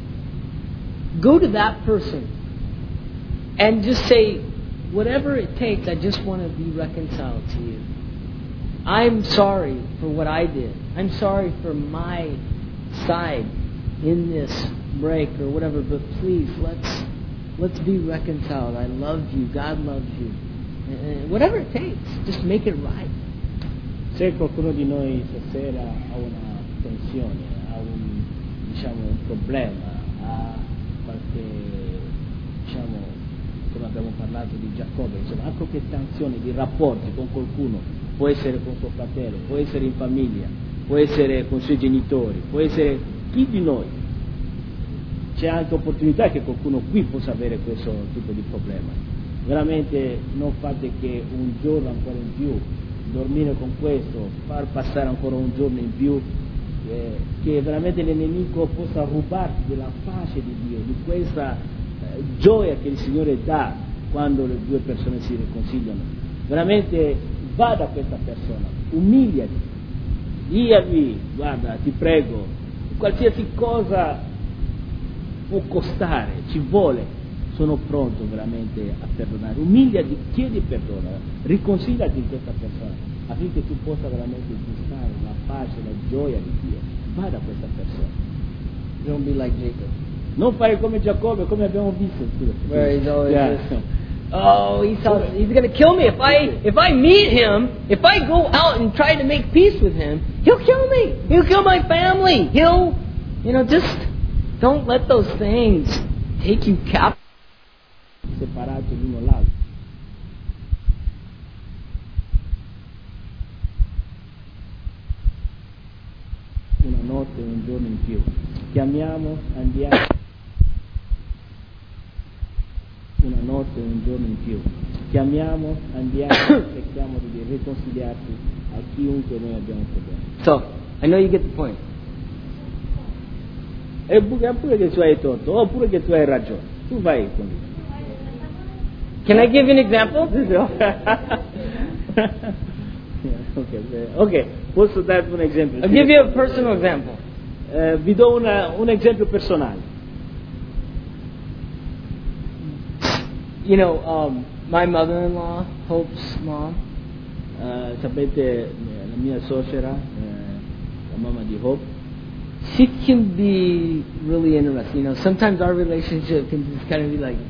Go to that person and just say, whatever it takes, I just want to be reconciled to you. I'm sorry for what I did. I'm sorry for my side in this break or whatever, but please, let's let's be reconciled. I love you. God loves you. And whatever it takes, just make it right. Se qualcuno di noi stasera ha una tensione, ha un, diciamo, un problema, ha qualche, diciamo, come abbiamo parlato di Giacobbe, insomma, ha qualche tensione di rapporti con qualcuno, può essere con suo fratello, può essere in famiglia, può essere con i suoi genitori, può essere chi di noi. C'è anche opportunità che qualcuno qui possa avere questo tipo di problema. Veramente non fate che un giorno ancora in più dormire con questo, far passare ancora un giorno in più, eh, che veramente il nemico possa rubarti della pace di Dio, di questa eh, gioia che il Signore dà quando le due persone si riconsigliano. Veramente va da questa persona, umiliati, digli, guarda, ti prego, qualsiasi cosa può costare, ci vuole, sono pronto veramente a perdonare. Umiliati, chiedi perdono, riconsigliati in questa persona affinché tu possa veramente gustare la pace, la gioia di Dio. Va da questa persona. Don't be like Jacob. Non fare come Giacobbe, come abbiamo visto. Where he's always Yeah. just, oh, Esau, he's going to kill me if I if I meet him. If I go out and try to make peace with him, he'll kill me. He'll kill my family. He'll, you know, just don't let those things take you captive. Separati l'uno dall'altro. Una notte e un giorno in più. Chiamiamo, andiamo. Una notte e un giorno in più. Chiamiamo, andiamo, cerchiamo di riconsigliarci a chiunque noi abbiamo problemi. So, I know you get the point. E pure che tu hai torto, oppure che tu hai ragione. Tu vai con lui. Can I give you an example? okay, ok, posso darvi un esempio? I'll give you a personal example. Eh, vi do una, un esempio personale. You know, um, my mother-in-law, Hope's mom, Eh, sapete, eh, la mia suocera, eh, la mamma di Hope, she can be really interesting. You know, sometimes our relationship can just kind of be like,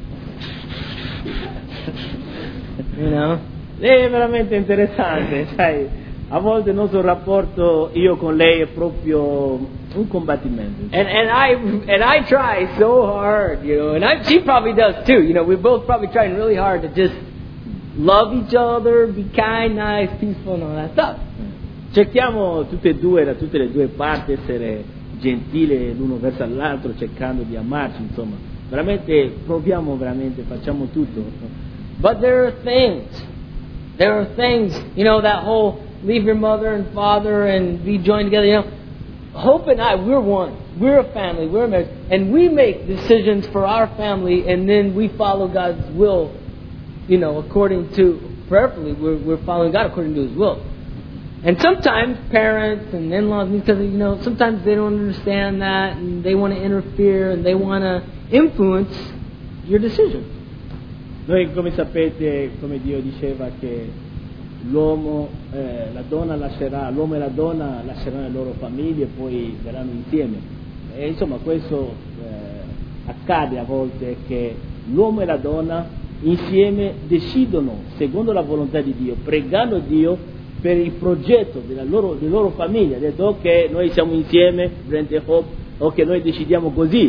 you know? lei è veramente interessante, sai, a volte il nostro rapporto io con lei è proprio un combattimento. And and I and I try so hard, you know, and I, she probably does too. You know, we're both probably trying really hard to just love each other, be kind, nice, peaceful, and all that stuff. Cerchiamo tutte e due, da tutte le due parti, essere gentili l'uno verso l'altro, cercando di amarci, insomma. Veramente proviamo, veramente, facciamo tutto. But there are things, there are things, you know, that whole leave your mother and father and be joined together, you know. Hope and I, we're one. We're a family. We're married. And we make decisions for our family, and then we follow God's will, you know, according to, prayerfully, we're, we're following God according to His will. And sometimes parents and in-laws, because, you know, sometimes they don't understand that, and they want to interfere, and they want to influence your decision. Noi, come sapete, come Dio diceva che l'uomo, eh, la donna lascerà, l'uomo e la donna lasceranno le loro famiglie e poi verranno insieme. E insomma questo eh, accade a volte, che l'uomo e la donna insieme decidono, secondo la volontà di Dio, pregando Dio per il progetto della loro, della loro famiglia. Ha detto ok, noi siamo insieme, prende Hope, ok, noi decidiamo così.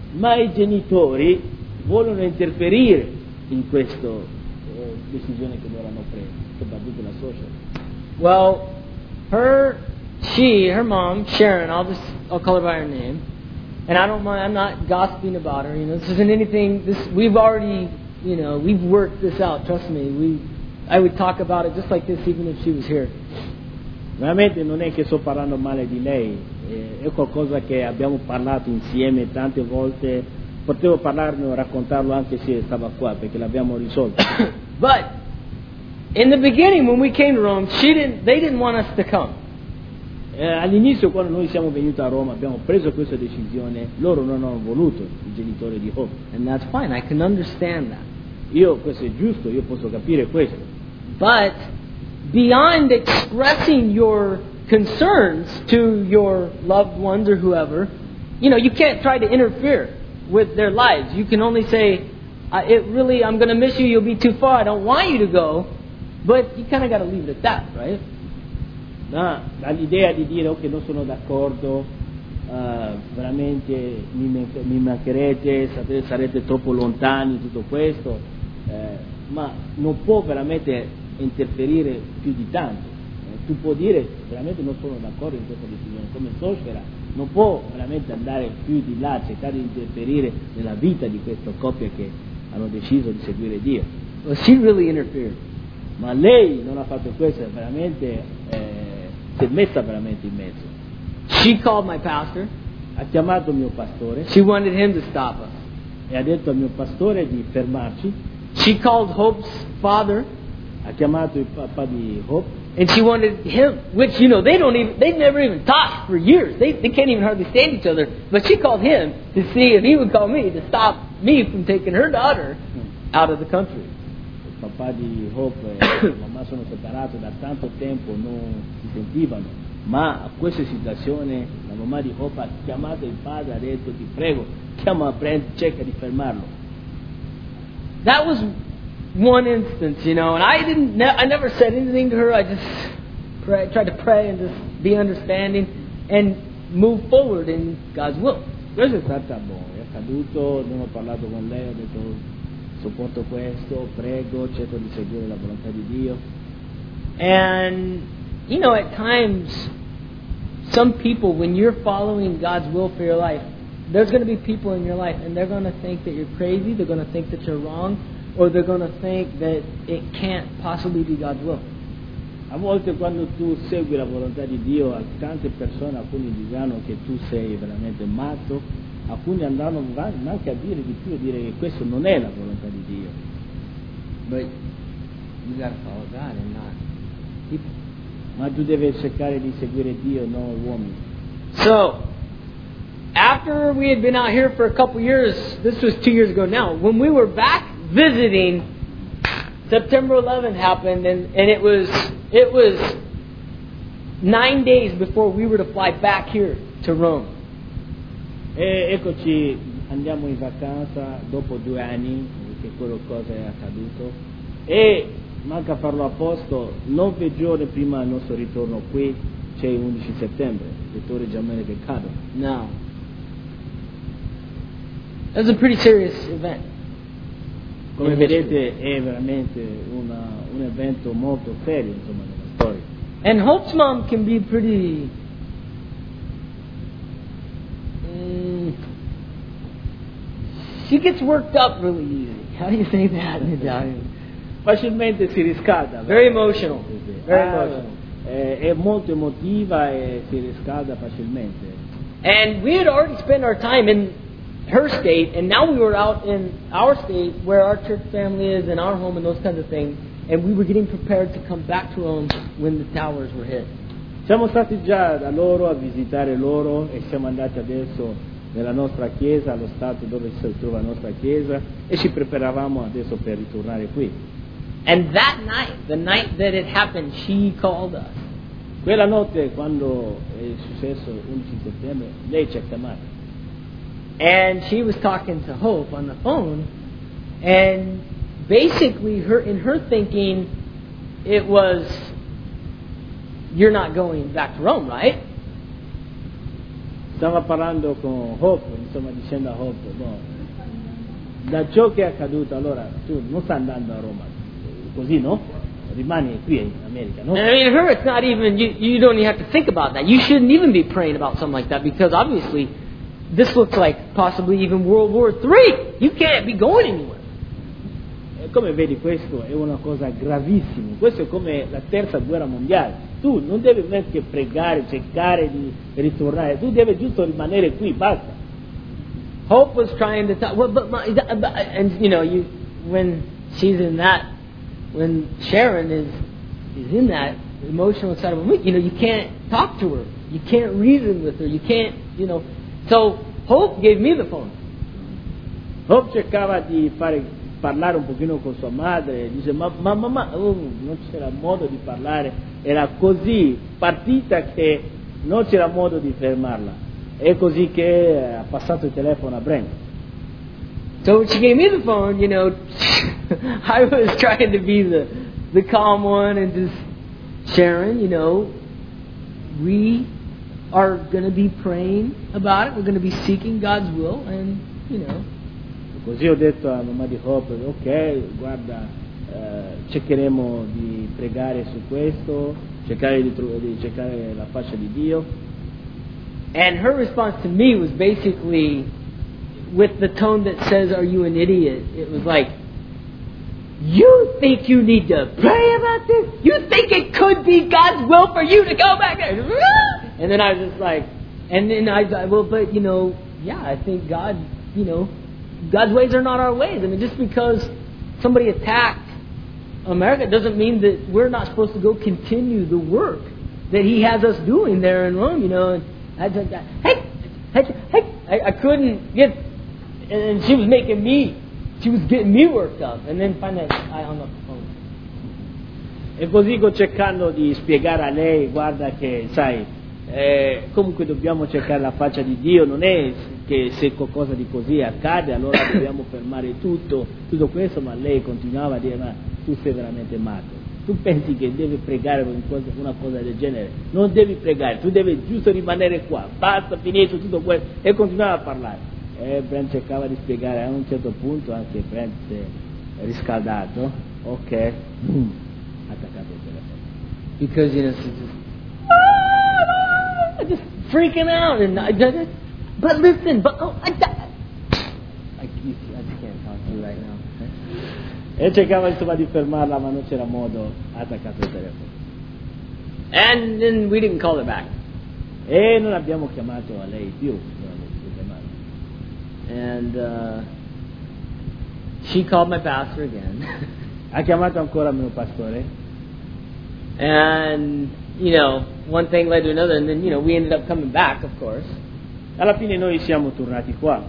Ma i genitori vogliono interferire in questa eh, decisione che loro hanno preso, soprattutto la suocera. Well, her, she, her mom, Sharon, I'll just, I'll call her by her name. And I don't mind, I'm not gossiping about her, you know, this isn't anything, this, we've already, you know, we've worked this out, trust me. We, I would talk about it just like this even if she was here. Veramente non è che sto parlando male di lei, eh, è qualcosa che abbiamo parlato insieme tante volte, potevo parlarne o raccontarlo anche se stava qua, perché l'abbiamo risolto. But, in the beginning when we came to Rome, she didn't, they didn't want us to come. Eh, all'inizio quando noi siamo venuti a Roma abbiamo preso questa decisione, loro non hanno voluto, i genitori di Hope. And that's fine, I can understand that. Io, questo è giusto, io posso capire questo. But, beyond expressing your concerns to your loved ones or whoever, you know, you can't try to interfere with their lives. You can only say, uh, it really, I'm going to miss you, you'll be too far, I don't want you to go. But you kind of got to leave it at that, right? Ma dall'idea di dire ok, non sono d'accordo, uh, veramente mi, mi mancherete, sarete, sarete troppo lontani, tutto questo, eh, ma non può veramente interferire più di tanto. Eh, tu puoi dire veramente non sono d'accordo in questa decisione, come suocera non può veramente andare più di là, cercare di interferire nella vita di questa coppia che hanno deciso di seguire Dio. Well, she really interfered. Ma lei non ha fatto questo, veramente eh, si è messa veramente in mezzo. She called my pastor. Ha chiamato il mio pastore She wanted him to stop us. e ha detto al mio pastore di fermarci. She called Hope's father. Ha chiamato il papà di Hope. And she wanted him, which, you know, they don't even, they've never even talked for years. They, they can't even hardly stand each other. But she called him to see if he would call me to stop me from taking her daughter out of the country. Il papà di Hope e la mamma sono separati da tanto tempo, non si sentivano. Ma a questa situazione la mamma di Hope ha chiamato il padre e ha detto ti prego, chiama, prendi, cerca di fermarlo. That was one instance, you know, and I didn't, ne- I never said anything to her. I just pray, tried to pray and just be understanding and move forward in God's will. Questo è stato buono, è accaduto, non ho parlato con lei, ho detto sopporto questo, prego, cerco di seguire la volontà di Dio. And, you know, at times, some people, when you're following God's will for your life, there's going to be people in your life and they're going to think that you're crazy, they're going to think that you're wrong, or they're going to think that it can't possibly be God's will. A volte quando tu segui la volontà di Dio, a tante persone, alcuni diranno che tu sei veramente matto, alcuni andranno anche a dire di più, a dire che questo non è la volontà di Dio. But you got to follow God and not people. Ma tu devi cercare di seguire Dio, non uomini. So, after we had been out here for a couple years, this was two years ago now, when we were back visiting, September eleventh happened, and, and it was it was nine days before we were to fly back here to Rome. E eccoci, andiamo in vacanza dopo due anni che quello cosa è accaduto e manca a farlo a posto, nove giorni prima del nostro ritorno qui c'è l'undici settembre, le torri gemelle che cadono. No. That was a pretty serious event. Come vedete è veramente una, un evento molto serio, insomma, nella storia. And Hope's mom can be pretty... Mm, she gets worked up really easy. How do you say that in Italian? Facilmente si riscalda. Very emotional. Very Ah, emotional. è, è molto emotiva e si riscalda facilmente. And we had already spent our time in her state, and now we were out in our state where our church family is and our home and those kinds of things, and we were getting prepared to come back to Rome when the towers were hit. Siamo stati già da loro a visitare loro e siamo andati adesso nella nostra chiesa, allo stato dove si trova la nostra chiesa, e ci preparavamo adesso per ritornare qui. And that night, the night that it happened, she called us. Quella notte, quando è successo l'undici settembre, lei ci ha chiamato. And she was talking to Hope on the phone, and basically her in her thinking, it was, you're not going back to Rome, right? stava parlando con Hope, insomma dicendo a Hope, no, da ciò che è accaduto, allora tu non stai andando a Roma, così no? Rimani qui in America, no? And I mean, her, it's not even, you, you don't even have to think about that. You shouldn't even be praying about something like that because obviously this looks like possibly even World War Three. You can't be going anywhere. E come vedi, questo è una cosa gravissima, questo è come la terza guerra mondiale. Tu non devi neanche pregare, cercare di ritornare, tu devi giusto rimanere qui, basta. Hope was trying to talk, well, but my, and you know, you when she's in that, when Sharon is is in that emotional side of a week, you know, you can't talk to her, you can't reason with her, you can't, you know. So Hope gave me the phone. Hope cercava di fare parlare un pochino con sua madre, dice ma ma mamma, oh, non c'era modo di parlare, era così partita che non c'era modo di fermarla. È così che ha passato il telefono a Brent. So when she gave me the phone, you know, I was trying to be the the calm one and just Sharon, you know, we are going to be praying about it. We're going to be seeking God's will, and you know. Così ho detto a mamma di Hope, ok, guarda, eh, cercheremo di pregare su questo, cercare di, di cercare la faccia di Dio. And her response to me was basically, with the tone that says, "Are you an idiot?" It was like, "You think you need to pray about this? You think it could be God's will for you to go back there?" And then I was just like, and then I, well, but you know, yeah, I think God, you know, God's ways are not our ways. I mean, just because somebody attacked America doesn't mean that we're not supposed to go continue the work that He has us doing there in Rome, you know. And I just, hey, hey, hey, I, I couldn't get, and she was making me, she was getting me worked up. And then finally I hung up the phone. E così cercando di spiegare a lei, guarda che, sai, eh, comunque dobbiamo cercare la faccia di Dio, non è che se qualcosa di così accade allora dobbiamo fermare tutto, tutto questo, ma lei continuava a dire, ma tu sei veramente matto, tu pensi che devi pregare per una cosa del genere, non devi pregare, tu devi giusto rimanere qua, basta, finisce tutto questo, e continuava a parlare. E Brent cercava di spiegare, a un certo punto anche Brent si è riscaldato, ok, boom, attaccato il telefono. Because, you know, she's just, just freaking out, and I did it. But listen, but oh, I, I, I just can't talk to you right now. E cercava insomma di fermarla, ma non c'era modo, ha attaccato il telefono. And then we didn't call her back. E non abbiamo chiamato a lei più, non abbiamo più chiamato. And uh, she called my pastor again. Ha chiamato ancora il mio pastore. And, you know, one thing led to another, and then, you know, we ended up coming back, of course. Alla fine noi siamo tornati qua.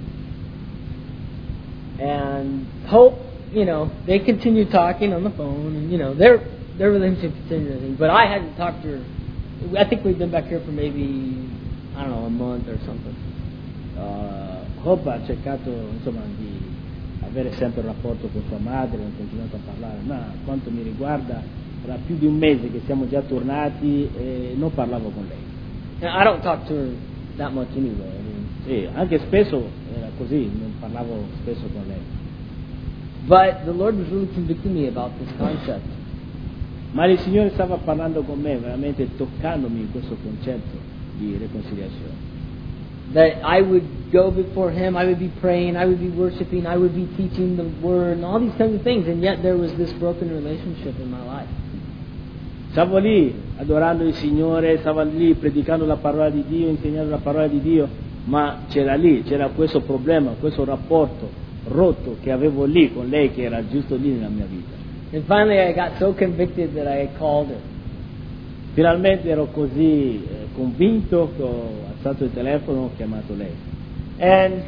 And Hope, you know, they continued talking on the phone, and, you know, their their relationship continued. But I hadn't talked to her. I think we've been back here for maybe, I don't know, a month or something. Uh, Hope ha cercato, insomma, di avere sempre un rapporto con sua madre, hanno continuato a parlare, ma quanto mi riguarda era più di un mese che siamo già tornati e non parlavo con lei. And I don't talk to her that much anyway. I mean, sì, anche spesso era così, non parlavo spesso con lei. But the Lord was really convicting me about this concept. Ma il Signore stava parlando con me, veramente toccandomi questo concetto di riconciliazione. That I would go before Him, I would be praying, I would be worshiping, I would be teaching the Word, and all these kinds of things, and yet there was this broken relationship in my life. Stavo lì adorando il Signore, stavo lì predicando la parola di Dio, insegnando la parola di Dio, ma c'era lì, c'era questo problema, questo rapporto rotto che avevo lì con lei, che era giusto lì nella mia vita. And finally I got so convicted that I called her. Finalmente ero così eh, convinto che ho alzato il telefono e ho chiamato lei. And,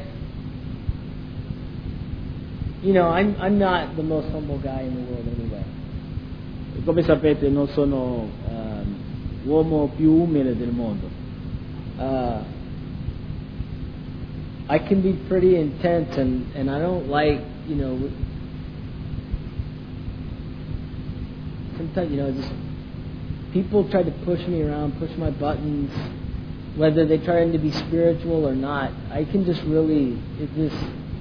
you know, I'm, I'm not the most humble guy in the world anyway. E come sapete non sono um, l'uomo più umile del mondo. Uh, I can be pretty intense, and, and I don't like, you know, sometimes, you know, just people try to push me around, push my buttons, whether they're trying to be spiritual or not, I can just really, it just,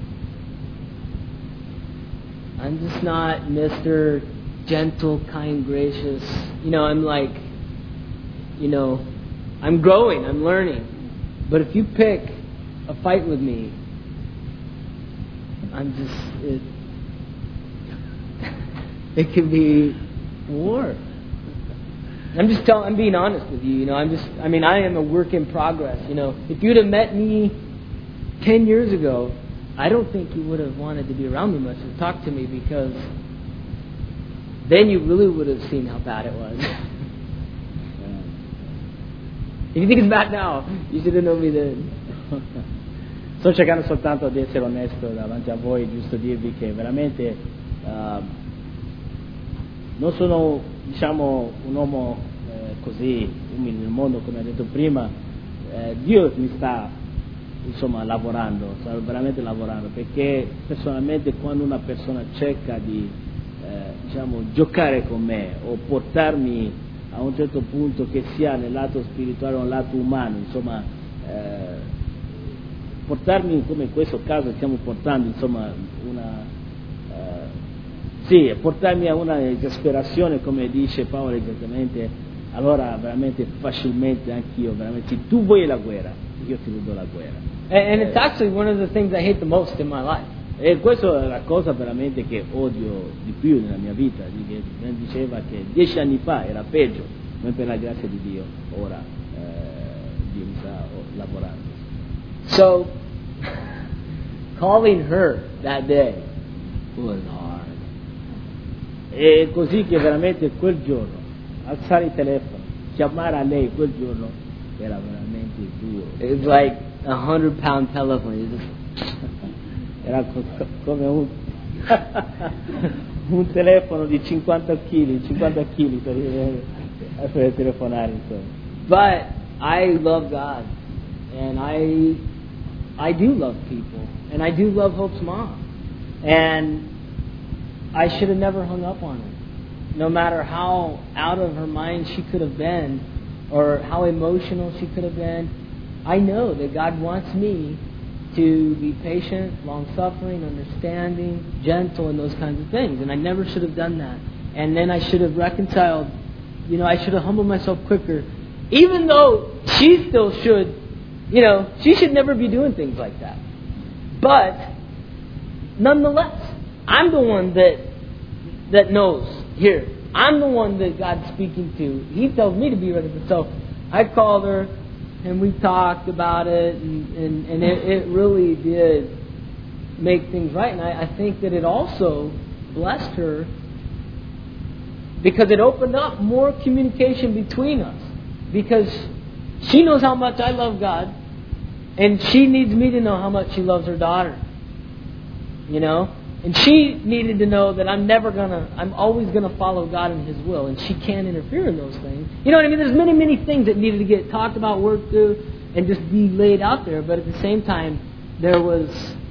I'm just not Mister Gentle, kind, gracious. You know, I'm like, you know, I'm growing, I'm learning. But if you pick a fight with me, I'm just, it, it could be war. I'm just telling, I'm being honest with you, you know, I'm just, I mean, I am a work in progress, you know. If you'd have met me ten years ago, I don't think you would have wanted to be around me much and talk to me, because then you really would have seen how bad it was. If you think it's bad now, you should have known me then. Sto cercando soltanto di essere onesto davanti a voi, giusto dirvi che veramente uh, non sono, diciamo, un uomo eh, così umile nel mondo, come ho detto prima. Eh, Dio mi sta, insomma, lavorando, sta veramente lavorando, perché personalmente quando una persona cerca di, eh, diciamo, giocare con me o portarmi a un certo punto, che sia nel lato spirituale o nel lato umano, insomma, eh, portarmi, come in questo caso stiamo portando, insomma, una eh, sì, portarmi a una esasperazione, come dice Paolo esattamente, allora veramente facilmente anch'io, veramente, se tu vuoi la guerra, io ti do la guerra. And, and it's actually one of the things I hate the most in my life. E questa è la cosa veramente che odio di più nella mia vita. Ben diceva che dieci anni fa era peggio, ma per la grazia di Dio ora eh, Dio mi sta lavorando. So, calling her that day was hard. E così che veramente quel giorno, alzare il telefono, chiamare a lei quel giorno era veramente duro. It was like a hundred pound telephone. Era come un, un telefono di cinquanta chili, cinquanta chili per, per telefonare, insomma. But I love God, and I I do love people, and I do love Hope's mom, and I should have never hung up on her, no matter how out of her mind she could have been, or how emotional she could have been. I know that God wants me to be patient, long-suffering, understanding, gentle, and those kinds of things. And I never should have done that. And then I should have reconciled. You know, I should have humbled myself quicker. Even though she still should, you know, she should never be doing things like that. But, nonetheless, I'm the one that that knows here. I'm the one that God's speaking to. He tells me to be ready. So I called her, and we talked about it, and, and, and it, it really did make things right. And I, I think that it also blessed her, because it opened up more communication between us. Because she knows how much I love God, and she needs me to know how much she loves her daughter. You know? And she needed to know that I'm never gonna, I'm always gonna follow God and His will, and she can't interfere in those things. You know what I mean? There's many, many things that needed to get talked about, worked through, and just be laid out there. But at the same time, there was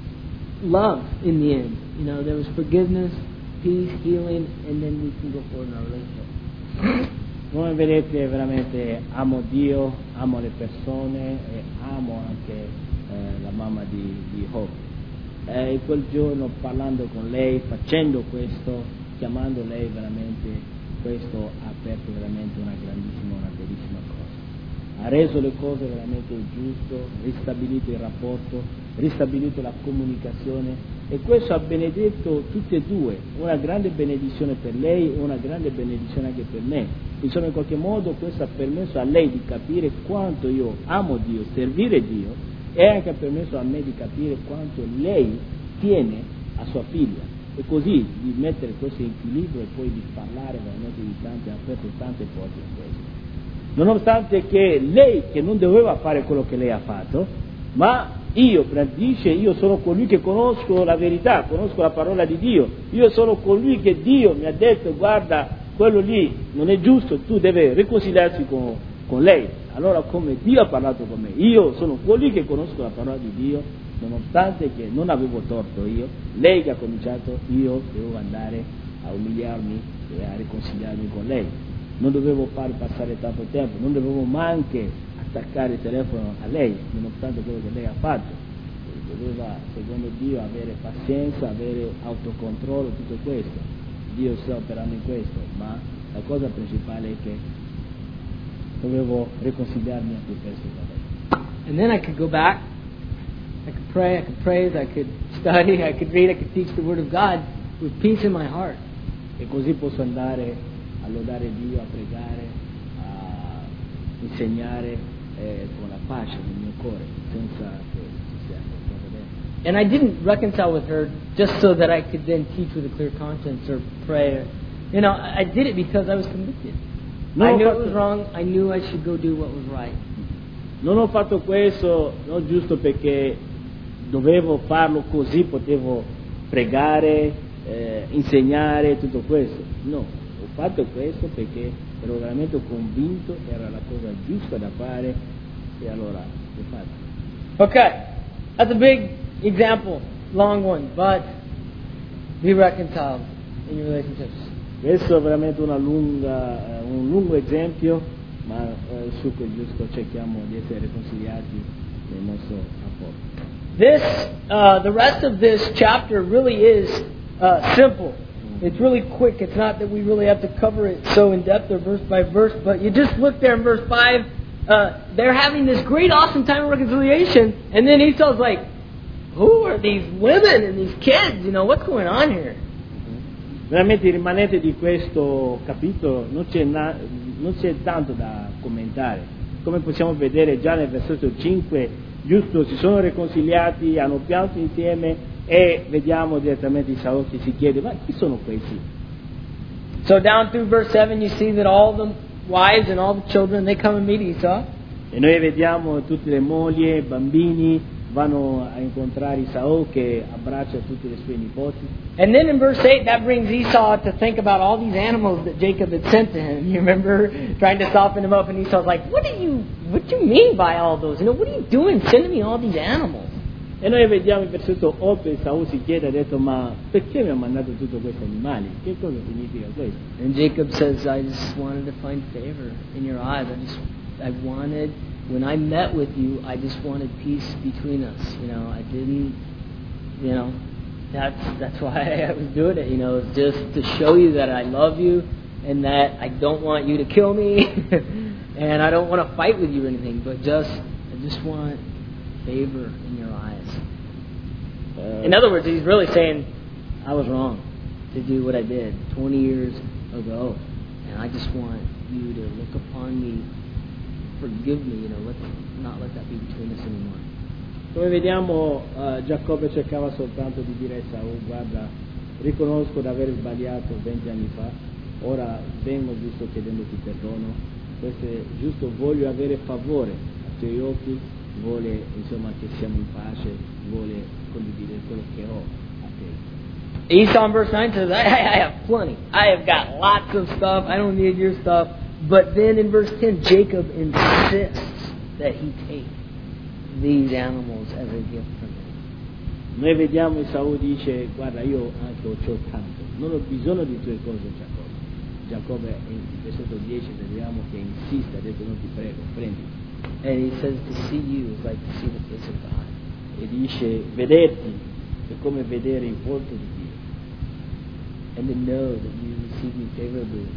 love in the end. You know, there was forgiveness, peace, healing, and then we can go forward in our relationship. Come vedete, veramente amo Dio, amo le persone e amo anche eh, la mamma di, di Hope. E quel giorno, parlando con lei, facendo questo, chiamando lei, veramente questo ha aperto veramente una grandissima, una bellissima cosa. Ha reso le cose veramente giusto, ristabilito il rapporto, ristabilito la comunicazione, e questo ha benedetto tutte e due, una grande benedizione per lei e una grande benedizione anche per me. Insomma, in qualche modo questo ha permesso a lei di capire quanto io amo Dio, servire Dio, e anche ha permesso a me di capire quanto lei tiene a sua figlia, e così di mettere questo in equilibrio e poi di parlare veramente di tante, ha aperto tante porte in questo. Nonostante che lei, che non doveva fare quello che lei ha fatto, ma io, dice, io sono colui che conosco la verità, conosco la parola di Dio, io sono colui che Dio mi ha detto, guarda, quello lì non è giusto, tu devi riconciliarsi con, con lei. Allora, come Dio ha parlato con me, io sono colui che conosco la parola di Dio, nonostante che non avevo torto io, lei che ha cominciato, io devo andare a umiliarmi e a riconciliarmi con lei. Non dovevo far passare tanto tempo, non dovevo neanche attaccare il telefono a lei, nonostante quello che lei ha fatto. Doveva, secondo Dio, avere pazienza, avere autocontrollo, tutto questo. Dio sta operando in questo, ma la cosa principale è che dovevo riconsigliarmi a più presto con lei. And then I could go back, I could pray, I could praise, I could study, I could read, I could teach the Word of God with peace in my heart. E così posso andare a lodare Dio, a pregare, a insegnare eh, con la pace nel mio cuore, senza che ci sia qualcosa dentro. And I didn't reconcile with her just so that I could then teach with a clear conscience or pray. You know, I did it because I was convicted. No, I knew fatto... it was wrong. I knew I should go do what was right. Non ho fatto questo non giusto perché dovevo farlo così, potevo pregare, eh, insegnare, tutto questo. No, ho fatto questo perché ero veramente convinto che era la cosa giusta da fare e allora l'ho fatto. Okay, that's a big example, long one, but be reconciled in your relationships. Questo è veramente una lunga, uh, un lungo esempio, ma uh, su che giusto cerchiamo di essere riconciliati nel nostro rapporto. This, uh, the rest of this chapter really is uh, simple. It's really quick. It's not that we really have to cover it so in depth or verse by verse, but you just look there in verse five. Uh, they're having this great, awesome time of reconciliation, and then Esau's like, "Who are these women and these kids? You know, what's going on here?" Veramente il rimanente di questo capitolo non c'è, na- non c'è tanto da commentare. Come possiamo vedere già nel versetto cinque, giusto, si sono riconciliati, hanno pianto insieme e vediamo direttamente Esau che si chiede, ma chi sono questi? So down through verse seven you see that all the wives and all the children, they come and meet Esau. E noi vediamo tutte le mogli, bambini, vanno a incontrare Esau che abbraccia tutte le sue nipoti. And then in verse eight, that brings Esau to think about all these animals that Jacob had sent to him. You remember trying to soften him up, and Esau's like, what do you, what do you mean by all those? You know, what are you doing sending me all these animals? E noi vediamo il versetto otto, Esau si chiede, ha detto, ma perché mi ha mandato tutti questi animali? Che cosa significa questo? And Jacob says, I just wanted to find favor in your eyes. I just, I wanted, when I met with you, I just wanted peace between us. You know, I didn't, you know, that's that's why I was doing it. You know, just to show you that I love you and that I don't want you to kill me, and I don't want to fight with you or anything, but just, I just want favor in your eyes. Uh, in other words, he's really saying, I was wrong to do what I did twenty years ago, and I just want you to look upon me, forgive me, you know, let's not let that be between us anymore. Come vediamo, uh, Giacobbe cercava soltanto di dire a Esau, guarda, riconosco di aver sbagliato venti anni fa, ora vengo giusto chiedendoti perdono, questo è giusto, voglio avere favore ai tuoi occhi, vuole insomma che siamo in pace, vuole condividere quello che ho a te. Esau in verse nine says, I, I have plenty. I have got lots of stuff. I don't need your stuff. But then in verse ten, Jacob insists that he take these animals as a gift from him. Noi vediamo Esau dice, guarda, io anche ho tanto, non ho bisogno di tue cose, Giacobbe. Giacobbe in versetto dieci vediamo che insiste, ha detto non ti prego, prendi. And he says to see you is like to see the face of God. E dice, vederti è come vedere il volto di Dio. And to know that you receive me favorably.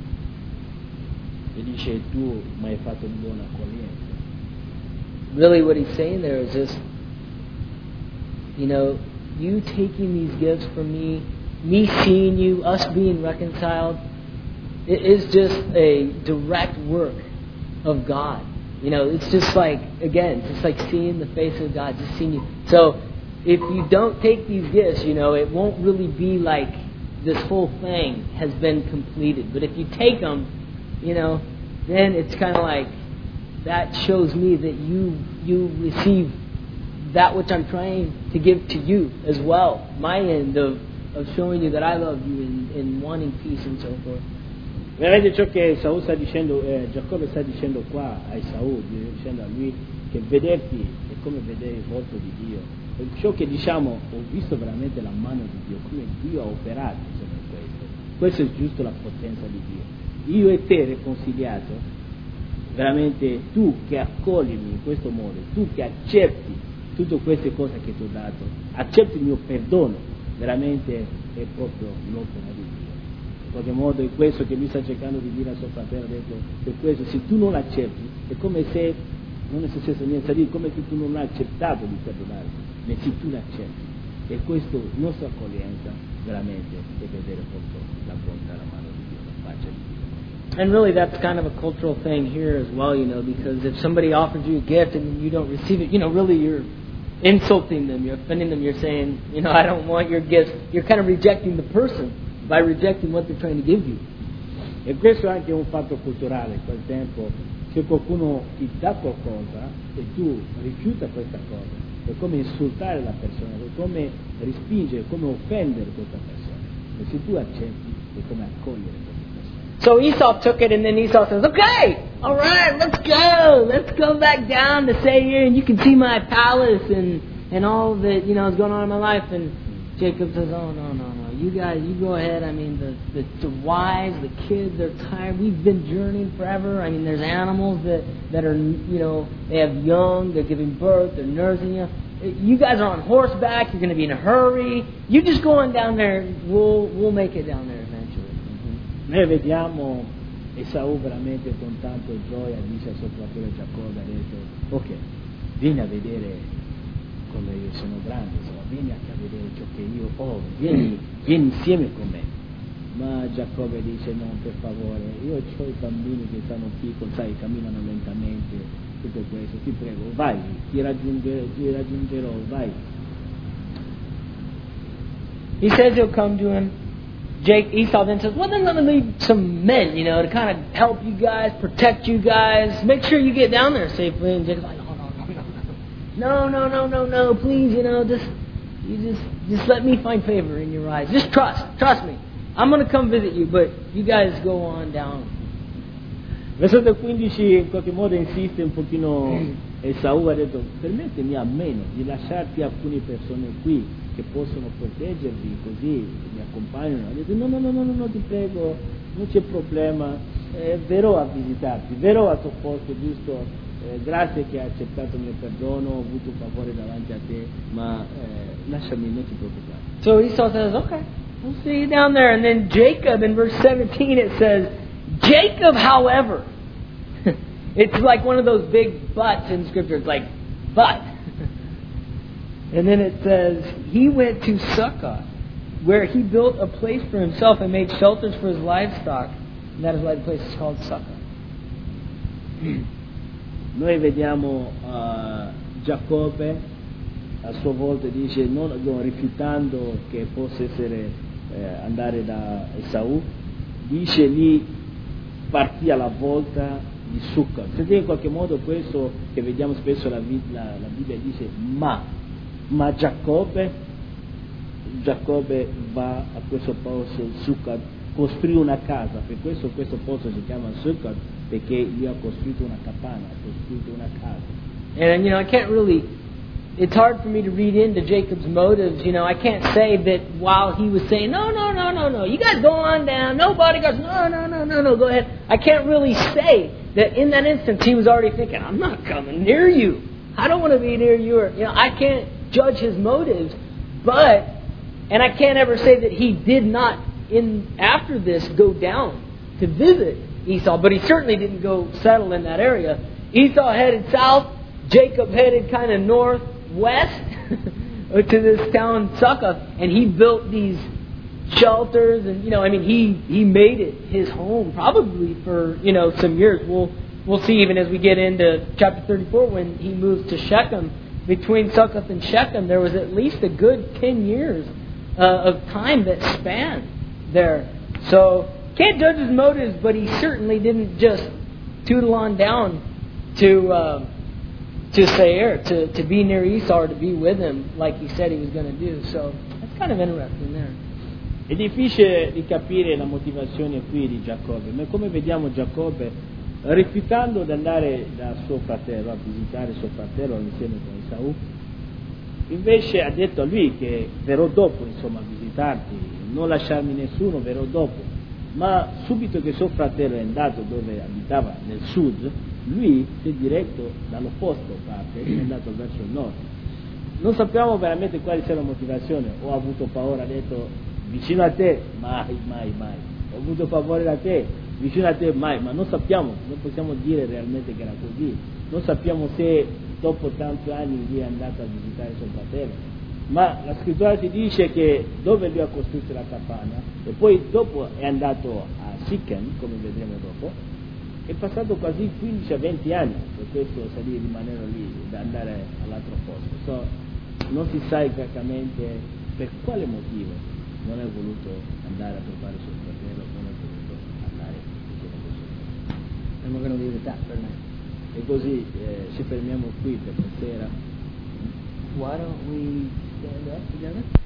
E dice, tu mi hai fatto di buona accoglienza. Really what he's saying there is just, you know, you taking these gifts from me, me seeing you, us being reconciled, it is just a direct work of God. You know, it's just like, again, just like seeing the face of God, just seeing you. So if you don't take these gifts, you know, it won't really be like this whole thing has been completed. But if you take them, you know, then it's kind of like, that shows me that you you receive that which I'm trying to give to you as well. My end of, of showing you that I love you and, and wanting peace and so forth. Vedete ciò che Esau sta dicendo, eh, Giacobbe sta dicendo qua a Esau, dicendo a lui che vederti è come vedere il volto di Dio. E ciò che diciamo, ho visto veramente la mano di Dio, come Dio ha operato insomma, questo. Questo è giusto la potenza di Dio. Io e te riconciliato, veramente tu che accoglimi in questo modo, tu che accetti tutte queste cose che ti ho dato, accetti il mio perdono, veramente è proprio l'opera di Dio. In qualche modo è questo che lui sta cercando di dire a suo fratello, ha detto, per questo se tu non l'accetti è come se non è successo niente, è come se tu non hai accettato di perdonare, ma se tu l'accetti. E questo, nostra accoglienza, veramente è vedere proprio la bontà, la mano di Dio, la faccia di Dio. And really that's kind of a cultural thing here as well, you know, because if somebody offers you a gift and you don't receive it, you know, really you're insulting them, you're offending them, you're saying, you know, I don't want your gift. You're kind of rejecting the person by rejecting what they're trying to give you. E questo è anche un fatto culturale, quel tempo, se qualcuno ti dà qualcosa e tu rifiuta questa cosa, è come insultare la persona, è come respingere, è come offendere questa persona. E se tu accetti, è come accogliere questa persona. So Esau took it, and then Esau says, okay, all right, let's go. Let's go back down to Seir, and you can see my palace and, and all that, you know, is going on in my life. And Jacob says, oh, no, no, no. You guys, you go ahead. I mean, the, the, the wives, the kids, they're tired. We've been journeying forever. I mean, there's animals that, that are, you know, they have young, they're giving birth, they're nursing you. You guys are on horseback. You're going to be in a hurry. You just go on down there. We'll, we'll make it down there eventually. Mm-hmm. Noi vediamo Esaù veramente con tanto gioia dice a suo fratello Giacobbe, ha detto, ok, vieni a vedere come io sono grande, insomma, vieni a vedere ciò che io ho, vieni, vieni insieme con me. Ma Giacobbe dice, no, per favore, io ho i bambini che stanno piccoli, sai, camminano lentamente, tutto questo, ti prego, vai, ti raggiungerò, ti raggiungerò, vai. He says he'll come to him. Jake, Esau then says, well, then let me leave some men, you know, to kind of help you guys, protect you guys, make sure you get down there safely. And Jacob's like, no, no, no, no, no, no, no, no, no, please, you know, just, you just, just let me find favor in your eyes. Just trust, trust me. I'm going to come visit you, but you guys go on down. Versetto quindici in qualche modo insiste un pochino Esaù, ha detto, permettimi almeno di lasciarti alcune persone qui che possono proteggervi, così mi accompagnano. Ha detto, no, no, no, no, no, ti prego, non c'è problema, eh, verrò a visitarti, verrò al tuo posto, giusto, eh, grazie che hai accettato il mio perdono, ho avuto un favore davanti a te, ma eh, lasciami, non ti preoccupare. So Esau says, okay, we'll see you down there. And then Jacob, in verse seventeen, it says, Jacob, however, it's like one of those big buts in Scripture. It's like, but. And then it says, he went to Succoth, where he built a place for himself and made shelters for his livestock. And that is why the place is called Succoth. Noi vediamo uh, Giacobbe, a sua volta dice, non, no, rifiutando che possa essere eh, andare da Esaù, dice lì partì alla volta di Succoth. Sentite in qualche modo questo che vediamo spesso la, la, la Bibbia dice ma, ma Giacobbe, Giacobbe va a questo posto Succoth, costruì una casa, per questo questo posto si chiama Succoth, perché lui ha costruito una capanna, ha costruito una casa. And you know, I can't really, it's hard for me to read into Jacob's motives. You know, I can't say that while he was saying, no, no, no, no, no, you guys go on down, nobody goes, no, no, no, no, no, go ahead. I can't really say that in that instance he was already thinking, I'm not coming near you. I don't want to be near you. Or, you know, I can't judge his motives, but, and I can't ever say that he did not, in after this, go down to visit Esau, but he certainly didn't go settle in that area. Esau headed south, Jacob headed kind of northwest to this town Succoth, and he built these shelters, and you know, I mean, he he made it his home probably for you know some years. We'll we'll see even as we get into chapter thirty-four when he moves to Shechem. Between Succoth and Shechem, there was at least a good ten years uh, of time that spanned there. So can't judge his motives, but he certainly didn't just tootle on down to uh, to Seir to to be near Esau or to be with him like he said he was going to do. So that's kind of interesting there. È difficile di capire la motivazione qui di Giacobbe, ma come vediamo Giacobbe rifiutando di andare da suo fratello a visitare suo fratello insieme con Esaù, invece ha detto a lui che verrò dopo insomma a visitarti, non lasciarmi nessuno, verrò dopo. Ma subito che suo fratello è andato dove abitava nel sud, lui si è diretto dall'opposto parte, è andato verso il nord. Non sappiamo veramente quale sia la motivazione, o ha avuto paura, ha detto vicino a te, mai, mai, mai, ho avuto favore da te, vicino a te, mai, ma non sappiamo, non possiamo dire realmente che era così, non sappiamo se dopo tanti anni lui è andato a visitare suo fratello, ma la scrittura ci dice che dove lui ha costruito la capanna e poi dopo è andato a Sichem, come vedremo dopo, è passato quasi quindici a venti anni per questo salire, rimanere lì, da andare all'altro posto. So, non si sa esattamente per quale motivo non è voluto andare a trovare suo fratello, non è voluto andare insieme con suo fratello. And we're going to leave it at that for tonight. E così eh, ci fermiamo qui per stasera. Why don't we stand up together?